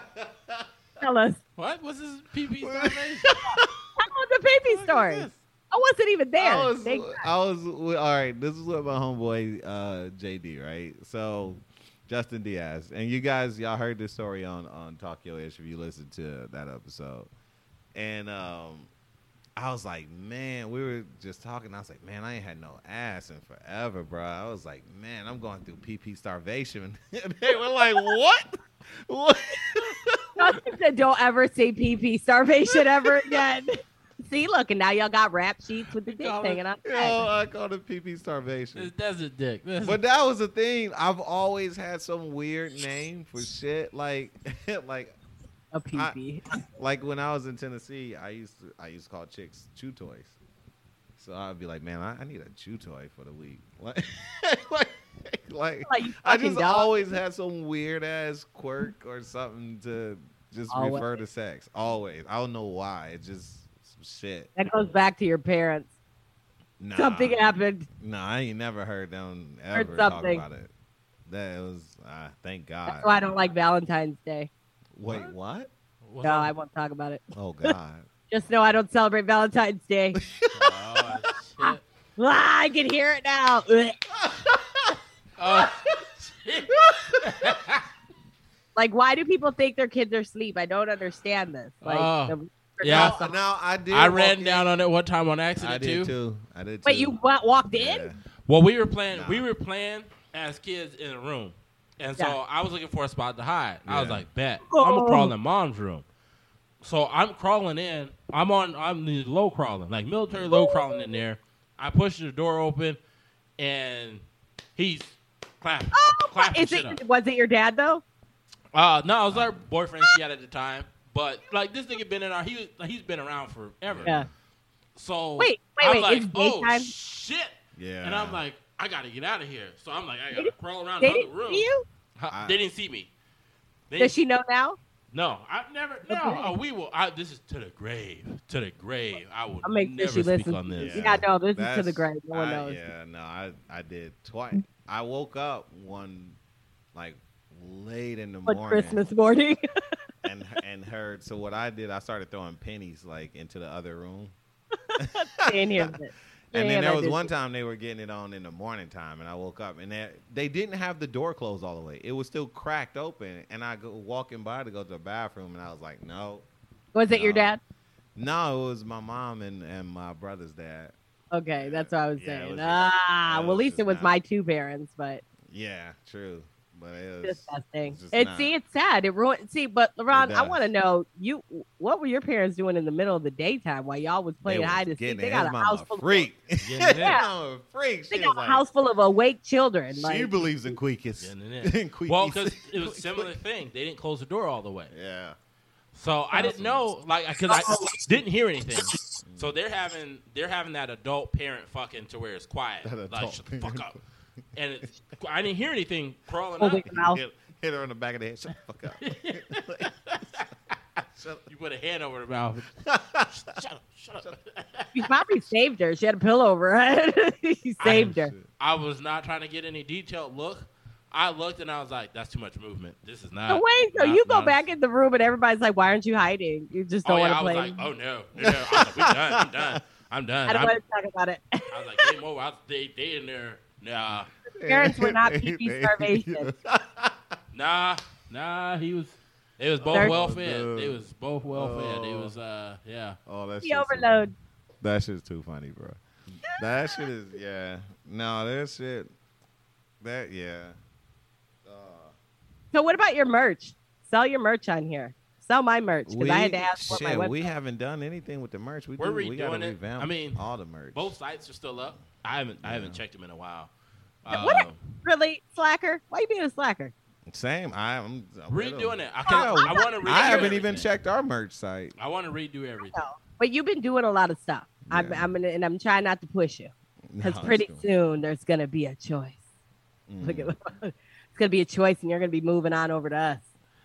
Tell us. What was this P P starvation? Tell us the P P story. this? I wasn't even there. I was, Thank I was, all right. This is with my homeboy uh, J D, right? So Justin Diaz, and you guys, y'all heard this story on on Talk Your Ish if you listened to that episode. And um, I was like, man, we were just talking. I was like, man, I ain't had no ass in forever, bro. I was like, man, I'm going through P P starvation. And they were like, what? What? Justin said, don't ever say P P starvation ever again. See, look, and now y'all got rap sheets with the dick call it- hanging out. Yo, I called it P P starvation. This desert dick. This- But that was the thing. I've always had some weird name for shit. Like, like, A P P. like when I was in Tennessee, I used to, I used to call chicks chew toys. So I'd be like, man, I, I need a chew toy for the week. Like, like, like, Like, you I fucking just dog. always had some weird ass quirk or something to just Always. refer to sex. Always. I don't know why. It's just some shit. That goes back to your parents. Nah. Something happened. No, I ain't never heard them Heard ever talk something. about it. That was, uh, thank God. That's why I don't like Valentine's Day. Wait, what? What's No, up? I won't talk about it. Oh God. Just know I don't celebrate Valentine's Day. Oh, shit. Ah, I can hear it now. Ugh. Oh, shit. Like, why do people think their kids are asleep? I don't understand this. Like, Oh. the- Yeah. Now, now I did. I walk ran in- down on it one time on I accident did too. too. I did too. wait, you wa- walked in? Yeah. Well, we were playing. Nah. We were playing as kids in a room, and so Yeah. I I was looking for a spot to hide. I was Yeah. like, "Bet I'm Oh. gonna crawl in mom's room." So I'm crawling in. I'm on. I'm the low crawling, like military low crawling in there. I push the door open, and he's clapping, Oh, clapping is shit it, up. was it your dad, though? Uh, no, it was our boyfriend she had at the time. But like this nigga been in our. He was, like, he's been around forever. Yeah. So Wait, wait, I'm wait, like, it's oh daytime? shit. Yeah. And I'm like, I gotta get out of here. So I'm like, I They gotta didn't- crawl around They another didn't room. see you? Huh, I- they didn't see me. They Does she know now? No, I've never. No, Okay. oh, we will. I, this is to the grave. To the grave. I will I'll make sure never she speak listens. on this. Yeah, no, this is to That's- the grave. No one I- knows. Yeah, no, I I did twice. I woke up one like late in the On morning Christmas morning. and and heard. So what I did, I started throwing pennies like into the other room. Stay in here. And Yeah, then there I was did one too. time they were getting it on in the morning time, and I woke up, and they, they didn't have the door closed all the way. It was still cracked open, and I go walking by to go to the bathroom, and I was like, no. Was it your No. dad? No, it was my mom and, and my brother's dad. Okay, that's what I was Yeah, it saying. was just- ah, it well, was at least just it was not- my two parents, but Yeah, true. But it was disgusting. it's just It, not. see, it's sad. It ruined. See, but LeBron, I does. want to know you. What were your parents doing in the middle of the daytime while y'all was They playing was hide and getting seek? They it. got His a mama house a full. Of, freak. Getting it in. Yeah. Mama a freak. they She got was a like, house full of awake children. she Like, believes in queekies. Getting it in. Queekies. Well, because it was a similar thing. They didn't close the door all the way. Yeah. So I didn't know, like, because I didn't hear anything. So they're having they're having that adult parent fucking to where it's quiet, That like adult shut the fuck parent. up. And it's, I didn't hear anything crawling Holding up. your mouth. Hit, hit her on the back of the head. Shut the fuck up. Shut up. You put a hand over the mouth. Shut up! Shut up! he probably saved her. She had a pillow over her head. he saved her. I was not trying to get any detailed look. I looked and I was like, "That's too much movement. This is not." So wait, so not- you go not- back in the room and everybody's like, "Why aren't you hiding? You just Oh don't yeah, I want was to play." like, "Oh no, no, no. I was like, we done. I'm done. I'm done." I don't I'm- want to talk about it. I was like, "Game over." I was, they, they in there. Nah, Parents were not P P starvation. nah, nah. He was. They was both They're- well fed. Oh, They was both well fed. They oh. was uh, yeah. Oh, that's The overload. That shit's too funny, bro. That shit is yeah. No, that shit. That yeah. Uh, So what about your merch? Sell your merch on here. Sell my merch because we, I had to ask for my shit, website. we haven't done anything with the merch. We We're do, we gotta redoing it. revamp I mean, all the merch. Both sites are still up. I haven't I haven't Yeah. checked them in a while. What a- Um, Really, slacker? Why you being a slacker? Same. I, I'm, I'm redoing it. I, Oh, can, I I'm want to redo I haven't everything. even checked our merch site. I want to redo everything. No. But you've been doing a lot of stuff. I'm, Yeah. I'm gonna, and I'm trying not to push you because No, pretty it's cool. soon there's gonna be a choice. Mm, Look at, it's gonna be a choice, and you're gonna be moving on over to us.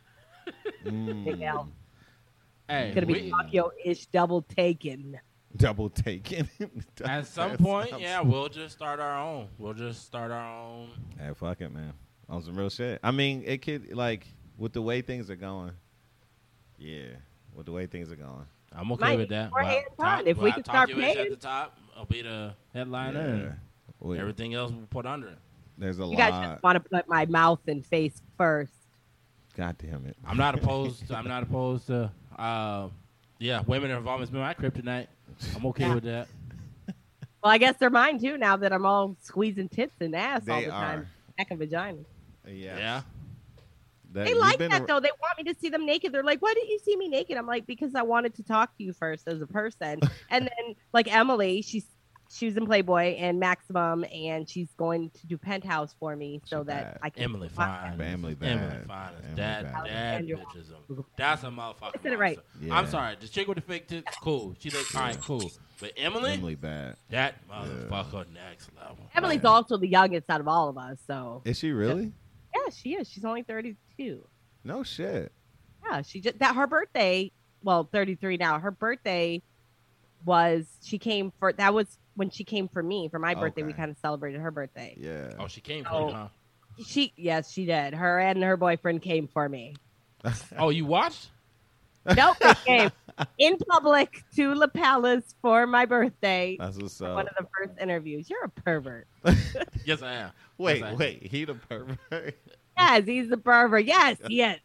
mm. Big L. Hey, It's gonna be we- Tokyo-ish double taken. Double taken. at some That point, sounds- yeah, we'll just start our own. We'll just start our own. Hey, fuck it, man. On some real shit. I mean, it could like with the way things are going. Yeah, with the way things are going. I'm okay Might with be that. more Well, hands-on. top- If we well, could top start U S paying. at the top, I'll be the headliner, and We- everything else we'll put under it. There's a You guys lot. just want to put my mouth and face first. God damn it. I'm not opposed. To, I'm not opposed to. Uh, yeah, women have always been my kryptonite. I'm okay Yeah. with that. Well, I guess they're mine too now that I'm all squeezing tits and ass all They the time. are. Neck and vagina. Yeah. Yeah. That- They you've like been that ar- though. They want me to see them naked. They're like, "Why didn't you see me naked?" I'm like, "Because I wanted to talk to you first as a person." And then, like Emily, she's she was in Playboy and Maximum, and she's going to do Penthouse for me so She that bad. I can. Emily podcast. fine. Family Emily bad. fine. Family Dad, bad. dad And your- bitches. 'em. That's a motherfucker. I said it right. Yeah. I'm sorry. The chick with the fake tits, cool. She like, all right, cool. But Emily, Emily bad. that motherfucker next level. Emily's also the youngest out of all of us, so Is she really? yeah, she is. She's only thirty-two. No shit. Yeah, she just that her birthday. Well, thirty-three now. Her birthday was she came for that was when she came for me for my birthday. We Okay. kind of celebrated her birthday. Yeah. Oh, she came for Oh. you, huh? She yes, she did. Her and her boyfriend came for me. Oh, you watched? Nope, they came in public to La Palace for my birthday. That's what's One up. of the first interviews. You're a pervert. Yes, I am. Wait, Yes, I am. wait. He the pervert. Yes, he's a pervert. Yes, he is.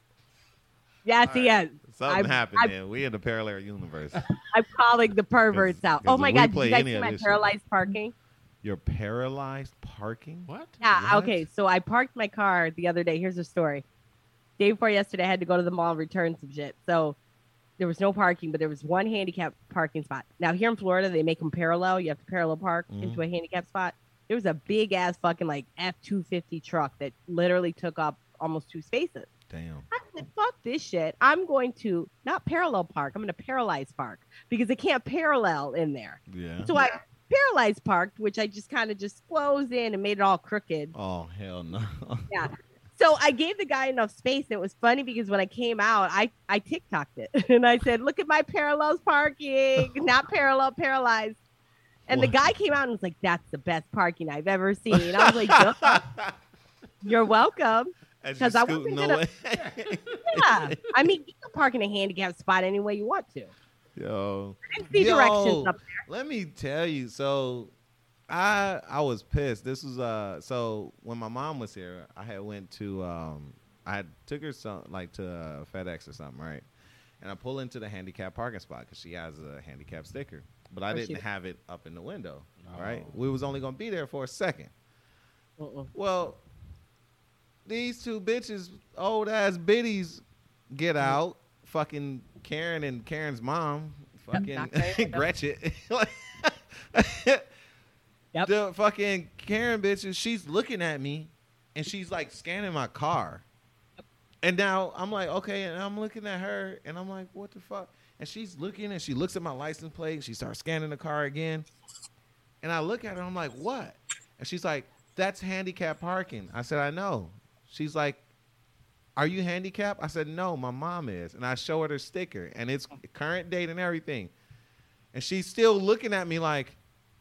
Yes, he is. Something I'm- happened I'm- then. We in the parallel universe. I'm calling the perverts out. 'cause Oh my if we God, did play you guys any see of my this shit- paralyzed parking? You're paralyzed parking? What? Yeah, What? okay. So I parked my car the other day. Here's the story. Day before yesterday, I had to go to the mall and return some shit. So there was no parking, but there was one handicapped parking spot. Now, here in Florida, they make them parallel. You have to parallel park Mhm. into a handicapped spot. There was a big ass fucking like F two fifty truck that literally took up almost two spaces. Damn. I said, fuck this shit. I'm going to not parallel park. I'm going to paralyze park because it can't parallel in there. Yeah. So I paralyzed parked, which I just kind of just closed in and made it all crooked. Oh, hell no. Yeah. So I gave the guy enough space. And it was funny because when I came out, I, I TikToked it. And I said, look at my parallels parking, not parallel, paralyzed. And the What? guy came out and was like, that's the best parking I've ever seen. I was like, "Duh. You're welcome. As 'Cause you're I wasn't scooting gonna- away. Yeah. I mean, you can park in a handicapped spot any way you want to. Yo, I didn't see Yo, directions up there. let me tell you. So, I I was pissed. This was uh. So when my mom was here, I had went to um. I had took her some like to uh, FedEx or something, right? And I pull into the handicap parking spot because she has a handicap sticker, but I Oh, didn't she- have it up in the window. Oh. Right? We was only gonna be there for a second. Uh-uh. Well, these two bitches, old ass biddies, get out. Fucking Karen and Karen's mom, fucking Not Karen. Gretchen. Yep. The fucking Karen bitches, she's looking at me and she's like scanning my car. And now I'm like, okay, and I'm looking at her and I'm like, what the fuck? And she's looking and she looks at my license plate and she starts scanning the car again. And I look at her, I'm like, what? And she's like, that's handicap parking. I said, I know. She's like, are you handicapped? I said, no, my mom is. And I show her the sticker and it's current date and everything. And she's still looking at me like,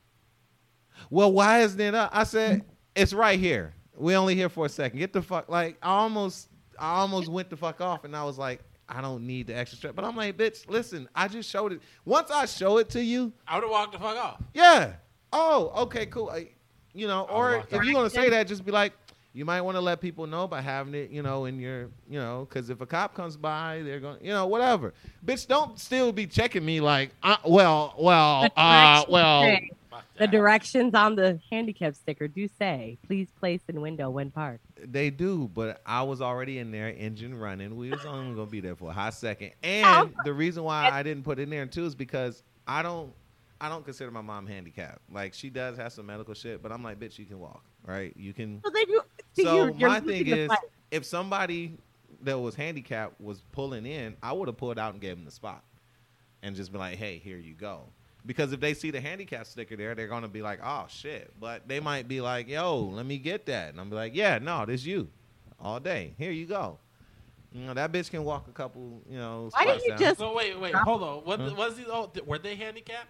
well, why isn't it up? I said, it's right here. We only here for a second. Get the fuck, like, I almost, I almost went the fuck off and I was like, I don't need the extra strap. But I'm like, bitch, listen, I just showed it. Once I show it to you, I would have walked the fuck off. yeah. Oh, okay, cool. I, you know, I'll or walk if out. you're gonna say that, just be like, you might want to let people know by having it, you know, in your, you know, because if a cop comes by, they're going, to you know, whatever. Bitch, don't still be checking me like, uh, well, well, The uh, directions well. say- Fuck The that. directions on the handicap sticker do say, please place in window when parked. They do, but I was already in there, engine running. We was only gonna be there for a hot second, and Oh. the reason why I didn't put it in there too is because I don't, I don't consider my mom handicapped. Like she does have some medical shit, but I'm like, bitch, you can walk, right? You can. So, then you, see, So you're, you're my losing thing the is, fight. if somebody that was handicapped was pulling in, I would have pulled out and gave them the spot, and just be like, hey, here you go. Because if they see the handicap sticker there, they're gonna be like, oh shit. But they might be like, yo, let me get that, and I'm be like, yeah, no, this you, all day. Here you go. You know, that bitch can walk a couple, you know. Why didn't spots you down. just- So wait, wait, hold on. What Huh? was these? Oh, th- were they handicapped?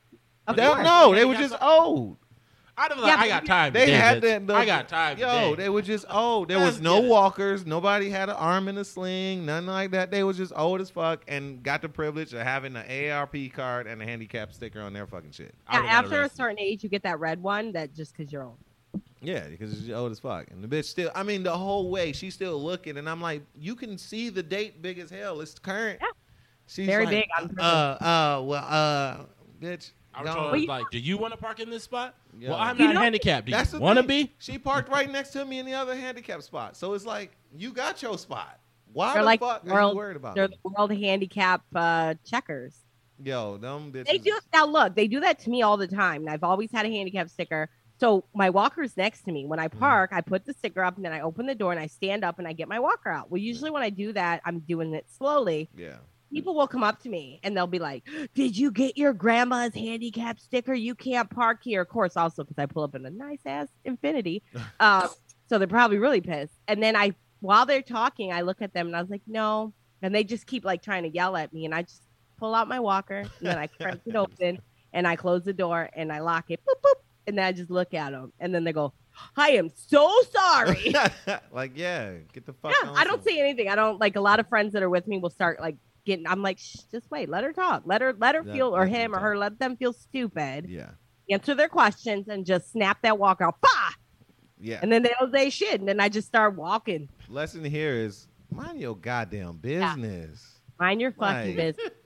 Of They- course. no, they were Handicapped? just old. I'd have been Yeah, like, I but got you- time. They today, had bitch. the, the I got time. Yo, today. they were just old. There Let's was no get it. walkers. Nobody had an arm in a sling. Nothing like that. They was just old as fuck and got the privilege of having an A A R P card and a handicap sticker on their fucking shit. I Yeah, would've got after a arrested. certain age, you get that red one that just because you're old. Yeah, because she's old as fuck. And the bitch still, I mean, the whole way, she's still looking. And I'm like, you can see the date big as hell. It's current. Yeah. She's Very like, big on purpose. uh, uh, well, uh, bitch. I was gone. told, Well, you- like, do you want to park in this spot? Yeah. Well, I'm You not know- handicapped. Do That's you the want to thing. be? She parked right next to me in the other handicap spot. So it's like, you got your spot. Why They're the like fuck are world, you worried about they're me? the world handicap uh, checkers. Yo, them bitches. They do now. Look, they do that to me all the time, and I've always had a handicap sticker. So my walker's next to me. When I park, I put the sticker up, and then I open the door and I stand up and I get my walker out. Well, usually when I do that, I'm doing it slowly. Yeah. People will come up to me and they'll be like, "Did you get your grandma's handicap sticker? You can't park here." Of course, also because I pull up in a nice ass Infinity, um, so they're probably really pissed. And then I, while they're talking, I look at them and I was like, "No," and they just keep like trying to yell at me, and I just pull out my walker and then I crank it open and I close the door and I lock it, boop boop, and then I just look at them and then they go, "I am so sorry." Like, yeah, get the fuck Yeah, on. I don't some- say anything. I don't like a lot of friends that are with me will start like getting. I'm like, Shh, just wait, let her talk, let her, let her Let- feel, or let them him or her, talk. let them feel stupid. Yeah. Answer their questions and just snap that walk out, bah! Yeah. And then they don't say shit, and then I just start walking. Lesson here is mind your goddamn business. Mind your fucking Right. business.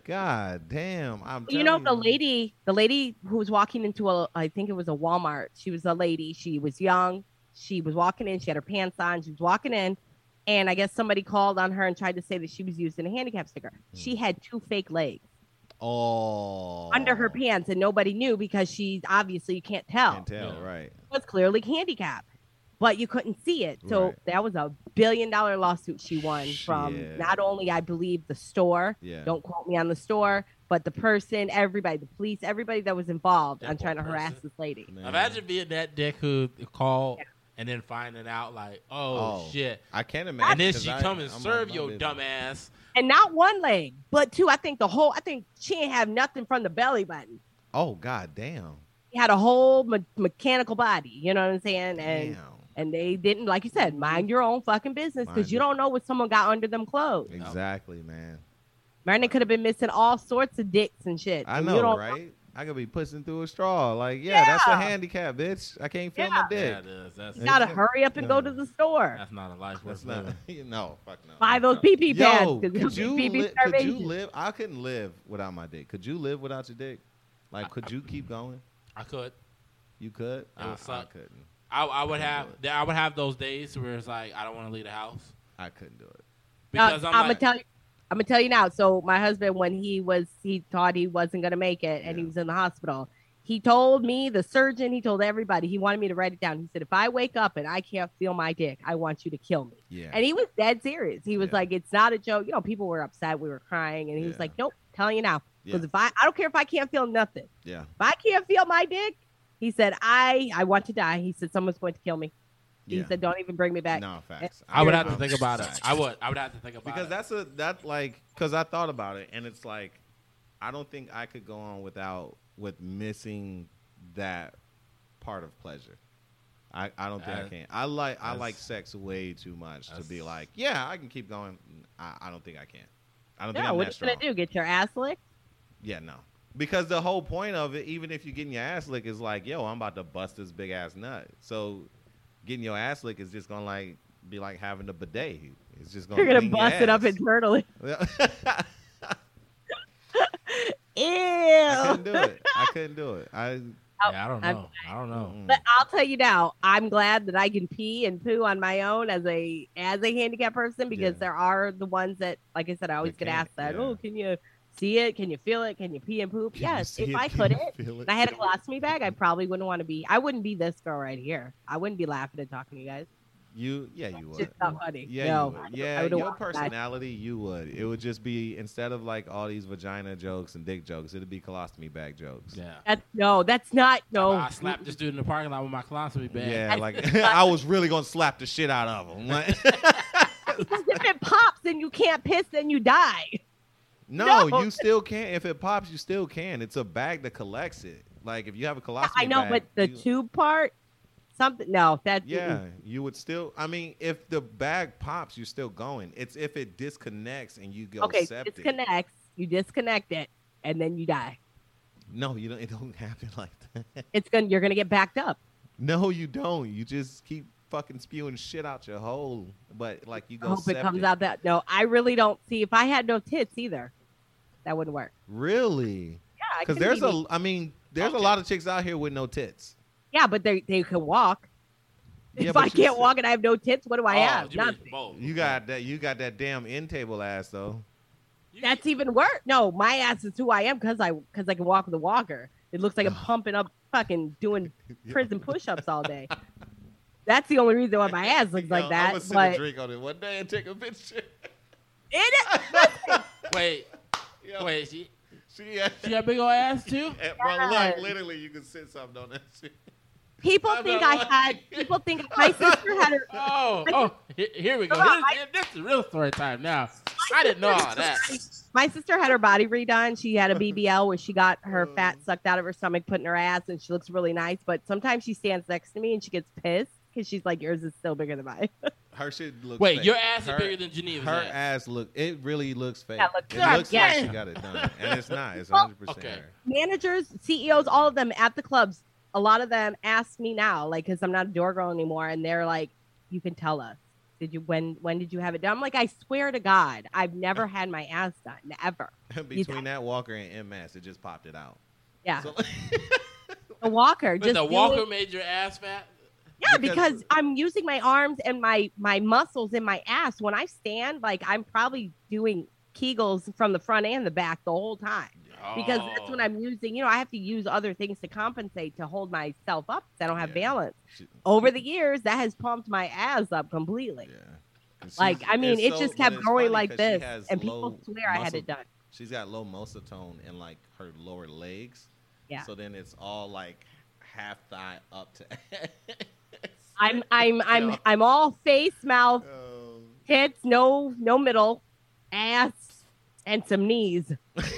God damn. I'm You know, telling the lady, the lady who was walking into a, I think it was a Walmart. She was a lady. She was young. She was walking in. She had her pants on. She was walking in. And I guess somebody called on her and tried to say that she was using a handicap sticker. She had two fake legs Oh. under her pants, and nobody knew because she obviously you can't tell. Can't tell, Yeah. right. Was clearly handicapped, but you couldn't see it. So Right. that was a billion dollar lawsuit she won from Shit. not only, I believe, the store. Yeah. Don't quote me on the store, but the person, everybody, the police, everybody that was involved That on trying to poor harass person. this lady. Man. Imagine being that dick who called Yeah. and then finding out like, oh, Oh. shit, I can't imagine. and then 'cause she I- come and I'm serve like, your my dumb business. ass. And not one leg, but two. I think the whole. I think she didn't have nothing from the belly button. Oh, god damn. She had a whole me- mechanical body. You know what I'm saying? And Damn. and they didn't, like you said, mind your own fucking business Mind because you your- don't know what someone got under them clothes. Exactly, man. Brandon could have been missing all sorts of dicks and shit. I and know, you don't right? I could be pushing through a straw. Like, yeah, that's a Yeah. handicap, bitch. I can't feel Yeah. my Yeah, dick. it is. That's, You gotta Yeah. hurry up and go to the store. that's not a life That's worth not. living. No, fuck no. Buy those pee pee pads. Yo, 'cause could it'll you, be pee-pee li- could you starvation. live? I couldn't live without my dick. Could you live without your dick? Like, could you keep going? I could. You could. It I, would I suck. couldn't. I, I would Couldn't have. do it. I would have those days where it's like I don't want to leave the house I couldn't do it. because Uh, I'm, I'm like, gonna tell you. I'm gonna tell you now. So my husband, when he was, he thought he wasn't gonna make it, and he Yeah. was in the hospital. He told me, the surgeon, he told everybody, he wanted me to write it down. He said, if I wake up and I can't feel my dick, I want you to kill me. Yeah. And he was dead serious. He was Yeah. like, it's not a joke. You know, people were upset. We were crying. And he was Yeah. like, nope, telling you now. Because Yeah. if I, I don't care if I can't feel nothing. Yeah. If I can't feel my dick, he said, I, I want to die. He said, someone's going to kill me. He Yeah. said, don't even bring me back. No facts. I would have to I'm- think about it. facts. I would. I would have to think about because it. that's a that like because I thought about it and it's like I don't think I could go on without with missing that part of pleasure. I, I don't think I That- can. I like I like that's- sex way too much to be that's- like, yeah, I can keep going. I, I don't think I can. I don't think Yeah, I'm what that are you strong. going to do? Get your ass licked? Yeah, no. Because the whole point of it, even if you're getting your ass licked, is like, yo, I'm about to bust this big ass nut. So getting your ass licked is just gonna like be like having a bidet. It's just gonna You're going to clean your bust it up ass. internally. Ew. I couldn't do it. I couldn't do it. I yeah, I don't I'm- know. I don't know. mm-mm. But I'll tell you now, I'm glad that I can pee and poo on my own as a as a handicapped person because Yeah. there are the ones that, like I said, I always That get can't, asked that. yeah. Oh, can you see it? Can you feel it? Can you pee and poop? Can you yes. see If it? I Can couldn't, you feel it? and I had a colostomy bag, I probably wouldn't want to be. I wouldn't be this girl right here. I wouldn't be laughing and talking to you guys. You, yeah, you It's would. just not funny. Yeah, no, you would. I- Yeah, I wouldn't your want that. personality, you would. It would just be instead of like all these vagina jokes and dick jokes, it'd be colostomy bag jokes. Yeah. That's, no, that's not. No. I slapped this dude in the parking lot with my colostomy bag. Yeah, like I was really gonna slap the shit out of him. Like, Because if it pops and you can't piss, then you die. no, No. you still can. If it pops, you still can. It's a bag that collects it. Like if you have a colostomy I know, bag, but the you- tube part, something. No, that. Yeah, you would still. I mean, if the bag pops, you're still going. It's if it disconnects and you go Okay, septic. disconnects. You disconnect it, and then you die. No, you don't. It don't happen like that. It's gonna. You're gonna get backed up. No, you don't. You just keep fucking spewing shit out your hole. But like you I go hope septic. it comes out that. No, I really don't see. If I had no tits either, that wouldn't work. Really? Yeah, I Because couldn't there's even- a. I mean, there's Okay. a lot of chicks out here with no tits. Yeah, but they they can walk. Yeah, if but I you can't said- walk and I have no tits, what do I Oh, have? you mean Nothing. both. You got that. You got that damn end table ass though. You- That's even worse. No, my ass is who I am because I because I can walk with a walker. It looks like I'm pumping up, fucking doing prison push-ups all day. That's the only reason why my ass looks like Yo, that. I'm gonna send But a drink on it one day and take a picture. it is. Wait, Yo, wait. She, She, had, she got big old ass too. Eh, bro, look, Yes. literally, you can sit something on that shit. People I'm think not I lying. had. People think my sister had her. Oh, oh. he- Here we go. Come on, Here's- here- this is real story time now. I didn't know all that. My sister had her body redone. She had a B B L where she got her Oh. fat sucked out of her stomach, put in her ass, and she looks really nice. But sometimes she stands next to me and she gets pissed because she's like, "Yours is still bigger than mine." Her shit looks. Wait, fake. your ass her, is bigger than Geneva's Her ass. ass look. It really looks fake. Yeah, look, it God looks like damn. she got it done, and it's not. It's Well, one hundred percent okay. her. Managers, C E Os, all of them at the clubs. A lot of them ask me now, like, because I'm not a door girl anymore, and they're like, "You can tell us. Did you when when did you have it done?" I'm like, I swear to God, I've never had my ass done, ever. Between that Walker and M S, it just popped it out. Yeah, So, the walker. But just the do walker it- made your ass fat. Yeah, Because- because I'm using my arms and my my muscles in my ass. When I stand, like I'm probably doing Kegels from the front and the back the whole time. Because that's Oh. when I'm using, you know, I have to use other things to compensate to hold myself up because I don't have Yeah. balance. She- Over the years, that has pumped my ass up completely. yeah. 'Cause Like, she's- I mean, it's it so- just but kept it's growing funny like 'cause she this, has and people low swear I had muscle- it done. She's got low muscle tone in like her lower legs. Yeah. So then it's all like half thigh up to. I'm I'm I'm Yeah. I'm all face, mouth, Um, tits, no no middle, ass, and some knees.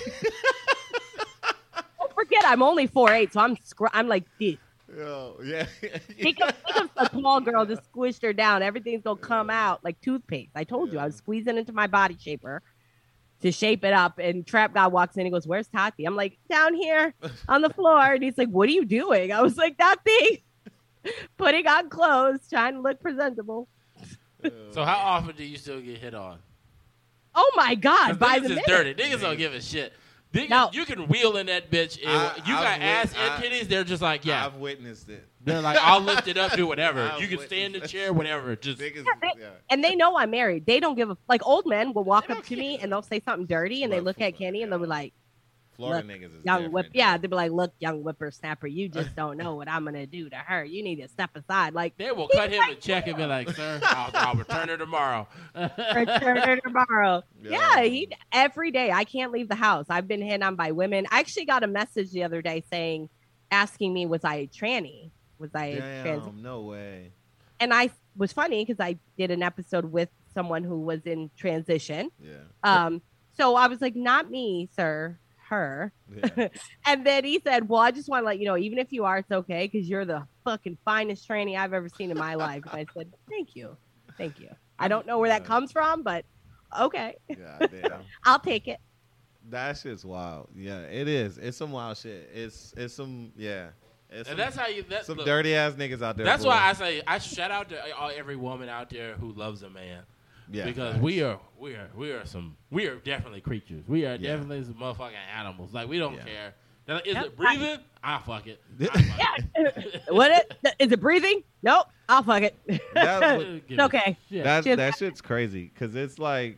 Don't forget, I'm only four eight, so I'm scr- I'm like this. yo, yeah. Think of, think of a tall girl just squished her down. Everything's gonna come out like toothpaste. I told you I was squeezing into my body shaper to shape it up. And Trap God walks in and goes, "Where's Tati?" I'm like, "Down here on the floor." And he's like, "What are you doing?" I was like, "Nothing." Putting on clothes, trying to look presentable. So how often do you still get hit on? Oh my God! By Niggas the is minute. dirty. Niggas don't give a shit. Niggas, No. You can wheel in that bitch. And I- you I've got wit- ass I- and titties. They're just like, yeah. I've witnessed it. They're like, I'll lift it up, do whatever. I've You can stay in the witnessed chair, whatever. Just Niggas, they- yeah. And they know I'm married. They don't give a like. Old men will walk They up don't to me care. and they'll say something dirty, and they Look, look at Kenny and they'll be like, Florida Look, niggas is "Young different, whip, though. yeah." They'll be like, "Look, young whippersnapper, you just don't know what I'm gonna do to her. You need to step aside." Like, they will cut him a check and be like, sir, I'll, I'll return her tomorrow. return her tomorrow. Yeah. Yeah, he every day. I can't leave the house. I've been hit on by women. I actually got a message the other day saying, asking me, was I a tranny? Was I a trans? Damn, no way. And I was funny because I did an episode with someone who was in transition. Yeah. Um, so I was like, not me, sir, her. Yeah. And then he said, well, I just want to let you know, even if you are, it's okay because you're the fucking finest tranny I've ever seen in my life. And I said, thank you. Thank you. I don't know where that Yeah. comes from, but okay. God damn. I'll take it. That shit's wild. Yeah, it is. It's some wild shit. It's it's some yeah. It's some, And that's how you. That's some look, dirty ass niggas out there. That's boy. why I say I shout out to all, every woman out there who loves a man. yeah, because facts. we are, we are, we are some, we are definitely creatures. We are Yeah. definitely some motherfucking animals. Like we don't Yeah. care. They're like, is Yep. it breathing? Ah, fuck it. I fuck it. What it is it breathing? Nope. I'll fuck it. That was- Give It's me- okay. Yeah. That Just- that shit's crazy because it's like,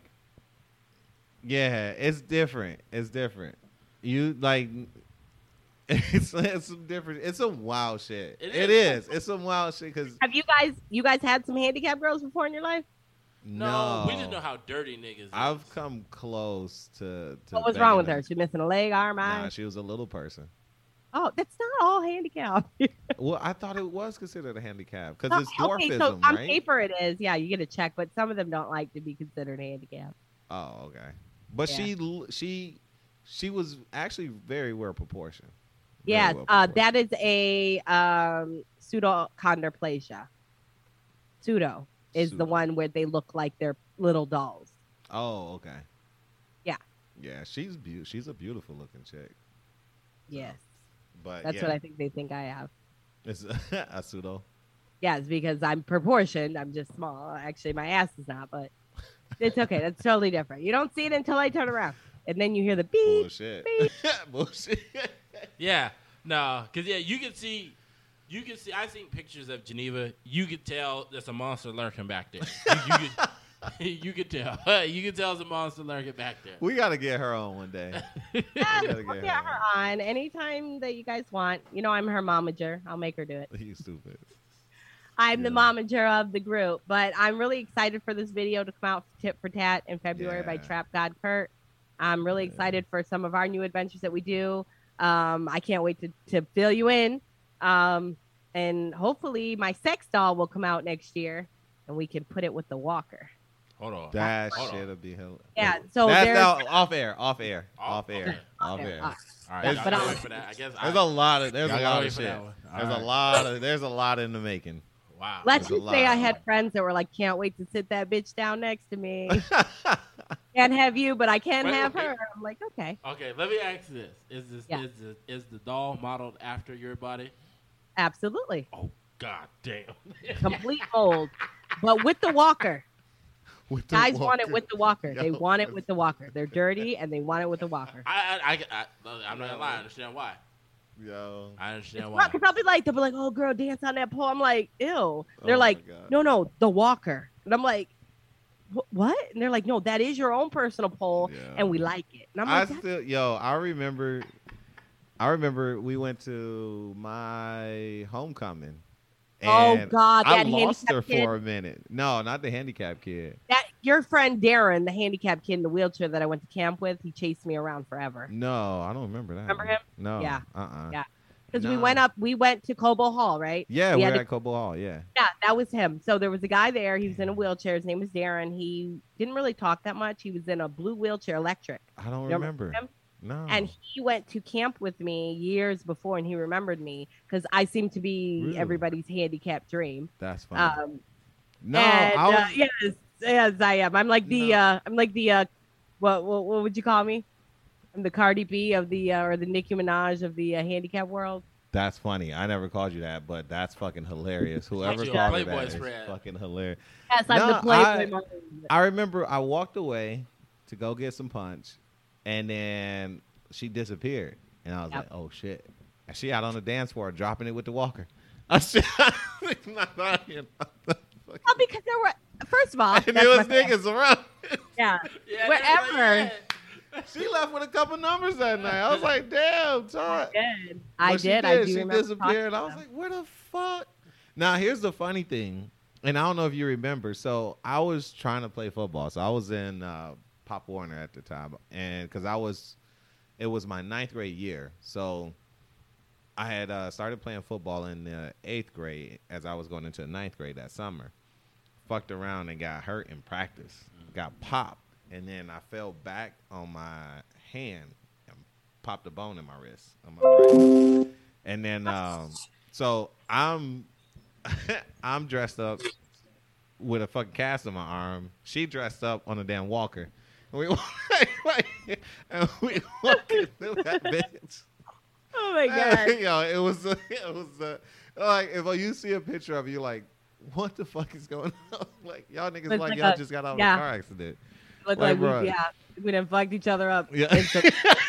yeah, it's different. It's different. You like, it's it's some different. It's some wild shit. It It is. is. It's some wild shit because Have you guys you guys had some handicap girls before in your life? no, no, we just know how dirty niggas. I've is. come close to. to What was wrong with banging her? them. She missing a leg, arm, eye? Nah, she was a little person. Oh, that's not all handicap. Well, I thought it was considered a handicap because No, it's okay, dwarfism, so on right? paper it is. Yeah, you get a check, but some of them don't like to be considered handicapped. Oh, okay. But Yeah. she l- she she was actually very well proportioned. Very Yes, well uh, proportioned. that is a um, pseudochondroplasia. Pseudo is the Pseudo. one where they look like they're little dolls. Oh, okay. Yeah. Yeah, she's be- she's a beautiful looking chick. Yes, But that's yeah, what I think they think I have. it's a pseudo. Yes, because I'm proportioned. I'm just small. Actually, my ass is not, but it's okay. That's totally different. You don't see it until I turn around, and then you hear the beep. Bullshit. beep. Bullshit. Yeah, no, because yeah, you can see, you can see. I seen pictures of Geneva. You could tell there's a monster lurking back there. You, you could, you could tell. You could tell there's a monster lurking back there. We gotta get her on one day. Yeah, gotta I'll get get her her on anytime that you guys want. You know, I'm her momager. I'll make her do it. You stupid. I'm the Yeah. momager of the group, but I'm really excited for this video to come out tit for tat in February by Yeah. Trap God Kurt. I'm really Yeah. excited for some of our new adventures that we do. Um, I can't wait to, to fill you in. Um, and hopefully my sex doll will come out next year and we can put it with the walker. Hold on. That Hold on. shit'll be hell. Yeah, so That's there's now off air, off air, Off- off air, okay. off Okay, air. all right. All right, Yeah, y'all but gotta I'll- wait for that. I guess There's I, a lot of there's Y'all a gotta lot wait of for shit. that one. All There's right. a lot of there's a lot in the making. wow. Let's There's a just say I lot. had friends that were like, can't wait to sit that bitch down next to me. Can't have you, but I can Wait, have wait. her. I'm like, okay, Okay, let me ask this: Is this Yeah. is the is the doll modeled after your body? absolutely. Oh God damn! Complete mold, but with the walker. With the Guys want it walker. with the walker. They Yo, want it with the walker. They're dirty and they want it with the walker. I, I, I, I, I'm not gonna lie. I understand why. Yo. I understand why. Because I'll be like, they'll be like, oh, girl, dance on that pole. I'm like, ew. They're Oh, like, my God. no, no, the walker. And I'm like, "Wh- what? And they're like, no, that is your own personal pole, Yeah. and we like it. And I'm I like, that's still, yo, I remember, I remember we went to my homecoming. Oh, and God, I that lost her handicapped kid. for a minute. No, not the handicapped kid. that your friend Darren, the handicapped kid in the wheelchair that I went to camp with. He chased me around forever. No, I don't remember that. Remember one. him? No. Yeah. Uh. uh Yeah. Because we No. went up, we went to Cobo Hall, right? Yeah, We we had we're to- at Cobo Hall. Yeah. Yeah, that was him. So there was a guy there. He was in a wheelchair. His name was Darren. He didn't really talk that much. He was in a blue wheelchair, electric. I don't You remember. him? No. And he went to camp with me years before, and he remembered me because I seem to be Really? everybody's handicapped dream. That's fine. Um, no, and, I was. uh, yes, yes, I am. I'm like the, No. uh, I'm like the uh, What, what what would you call me? I'm the Cardi B of the uh, or the Nicki Minaj of the uh, handicap world. That's funny. I never called you that, but that's fucking hilarious. Whoever Like your called you Playboy that is spread. fucking hilarious. Yes, I'm No, the Playboy. I- model. I remember I walked away to go get some punch, and then she disappeared, and I was Yep. like, "Oh shit!" And she out on the dance floor dropping it with the walker. I said, not out here. Well, because there were first of all, And that's there was my fault. niggas around. Yeah, Yeah, wherever. yeah. She left with a couple numbers that night. I was like, "Damn, Todd." did. I But she did. I do She remember disappeared. talking I was to like, "Where the fuck?" Now, here's the funny thing, and I don't know if you remember. So I was trying to play football. So I was in uh, Pop Warner at the time, and because I was, it was my ninth grade year. So I had uh, started playing football in the eighth grade as I was going into the ninth grade that summer. Fucked around and got hurt in practice. Got popped, and then I fell back on my hand and popped a bone in my wrist. On my right. And then, um, so I'm, I'm dressed up with a fucking cast on my arm. She dressed up on a damn walker. And we, and we walking through that bitch. Oh my god! Yo, it was, uh, it was uh, like if you see a picture of you, like, what the fuck is going on? Like y'all niggas Looks like, like y'all a- just got out of yeah. a car accident. Look Like, like, bruh. we, yeah, we done fucked each other up. Yeah. Instantly.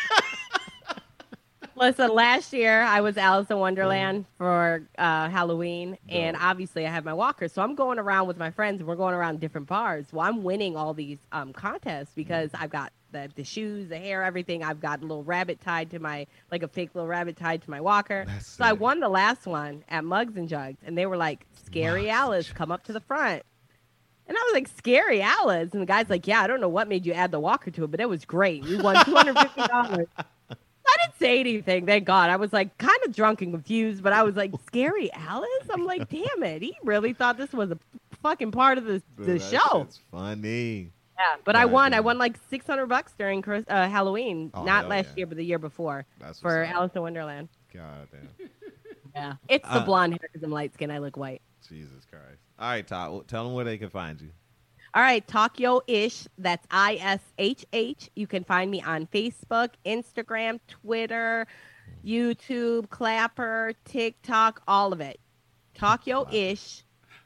Listen, last year I was Alice in Wonderland for uh, Halloween, and Dope. obviously I had my walker, so I'm going around with my friends, and we're going around different bars. Well, I'm winning all these um, contests because I've got the, the shoes, the hair, everything. I've got a little rabbit tied to my, like a fake little rabbit tied to my walker. That's So I sick. won the last one at Mugs and Jugs, and they were like, "Scary Mugs and Alice, come up to the front." And I was like, "Scary Alice," and the guy's like, "Yeah, I don't know what made you add the walker to it, but it was great. We won two hundred fifty dollars." I didn't say anything, thank God. I was like kind of drunk and confused, but I was like, "Scary Alice?" I'm like, damn it. He really thought this was a fucking part of the, the Dude, that show. shit's funny. Yeah, but I God won. I damn. won like six hundred bucks during Chris- uh, Halloween. Oh, Not hell last yeah. year, but the year before That's for what's up. Alice in Wonderland. God damn. Yeah. It's the Uh, blonde hair because I'm light skinned. I look white. Jesus Christ. All right, Todd. Well, tell them where they can find you. All right, Talkyo-ish. That's I S H H. You can find me on Facebook, Instagram, Twitter, YouTube, Clapper, TikTok, all of it. Talkyo-ish,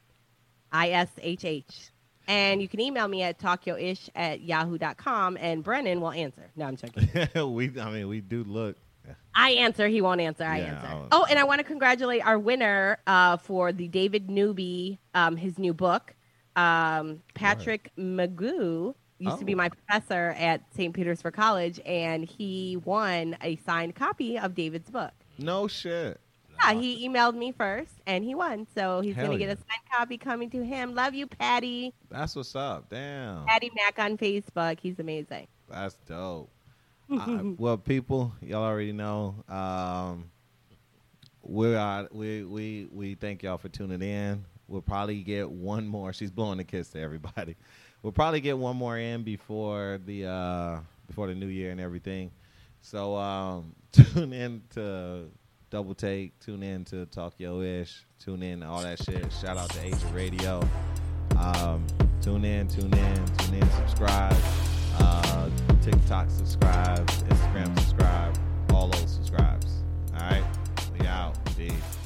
I S H H. And you can email me at talkyo-ish at yahoo dot com, and Brennan will answer. No, I'm joking. we, I mean, we do look. I answer. He won't answer. I Yeah, answer. I'll- Oh, and I want to congratulate our winner uh, for the David Newby, um, his new book. Um, Patrick Magoo used to be Oh. my professor at Saint Petersburg College, and he won a signed copy of David's book. No shit. Yeah, he emailed me first, and he won. So he's Hell going to get yeah. a signed copy coming to him. Love you, Patty. That's what's up. Damn. Patty Mac on Facebook. He's amazing. That's dope. uh, well, people, y'all already know. Um, we're uh, we we we thank y'all for tuning in. We'll probably get one more. She's blowing a kiss to everybody. We'll probably get one more in before the uh, before the new year and everything. So um, tune in to Double Take. Tune in to Talk Yo Ish. Tune in to all that shit. Shout out to Asia Radio. Um, tune in, tune in, tune in. Subscribe. Uh, TikTok subscribe. Instagram subscribe. All those subscribes. All right. We out. Peace.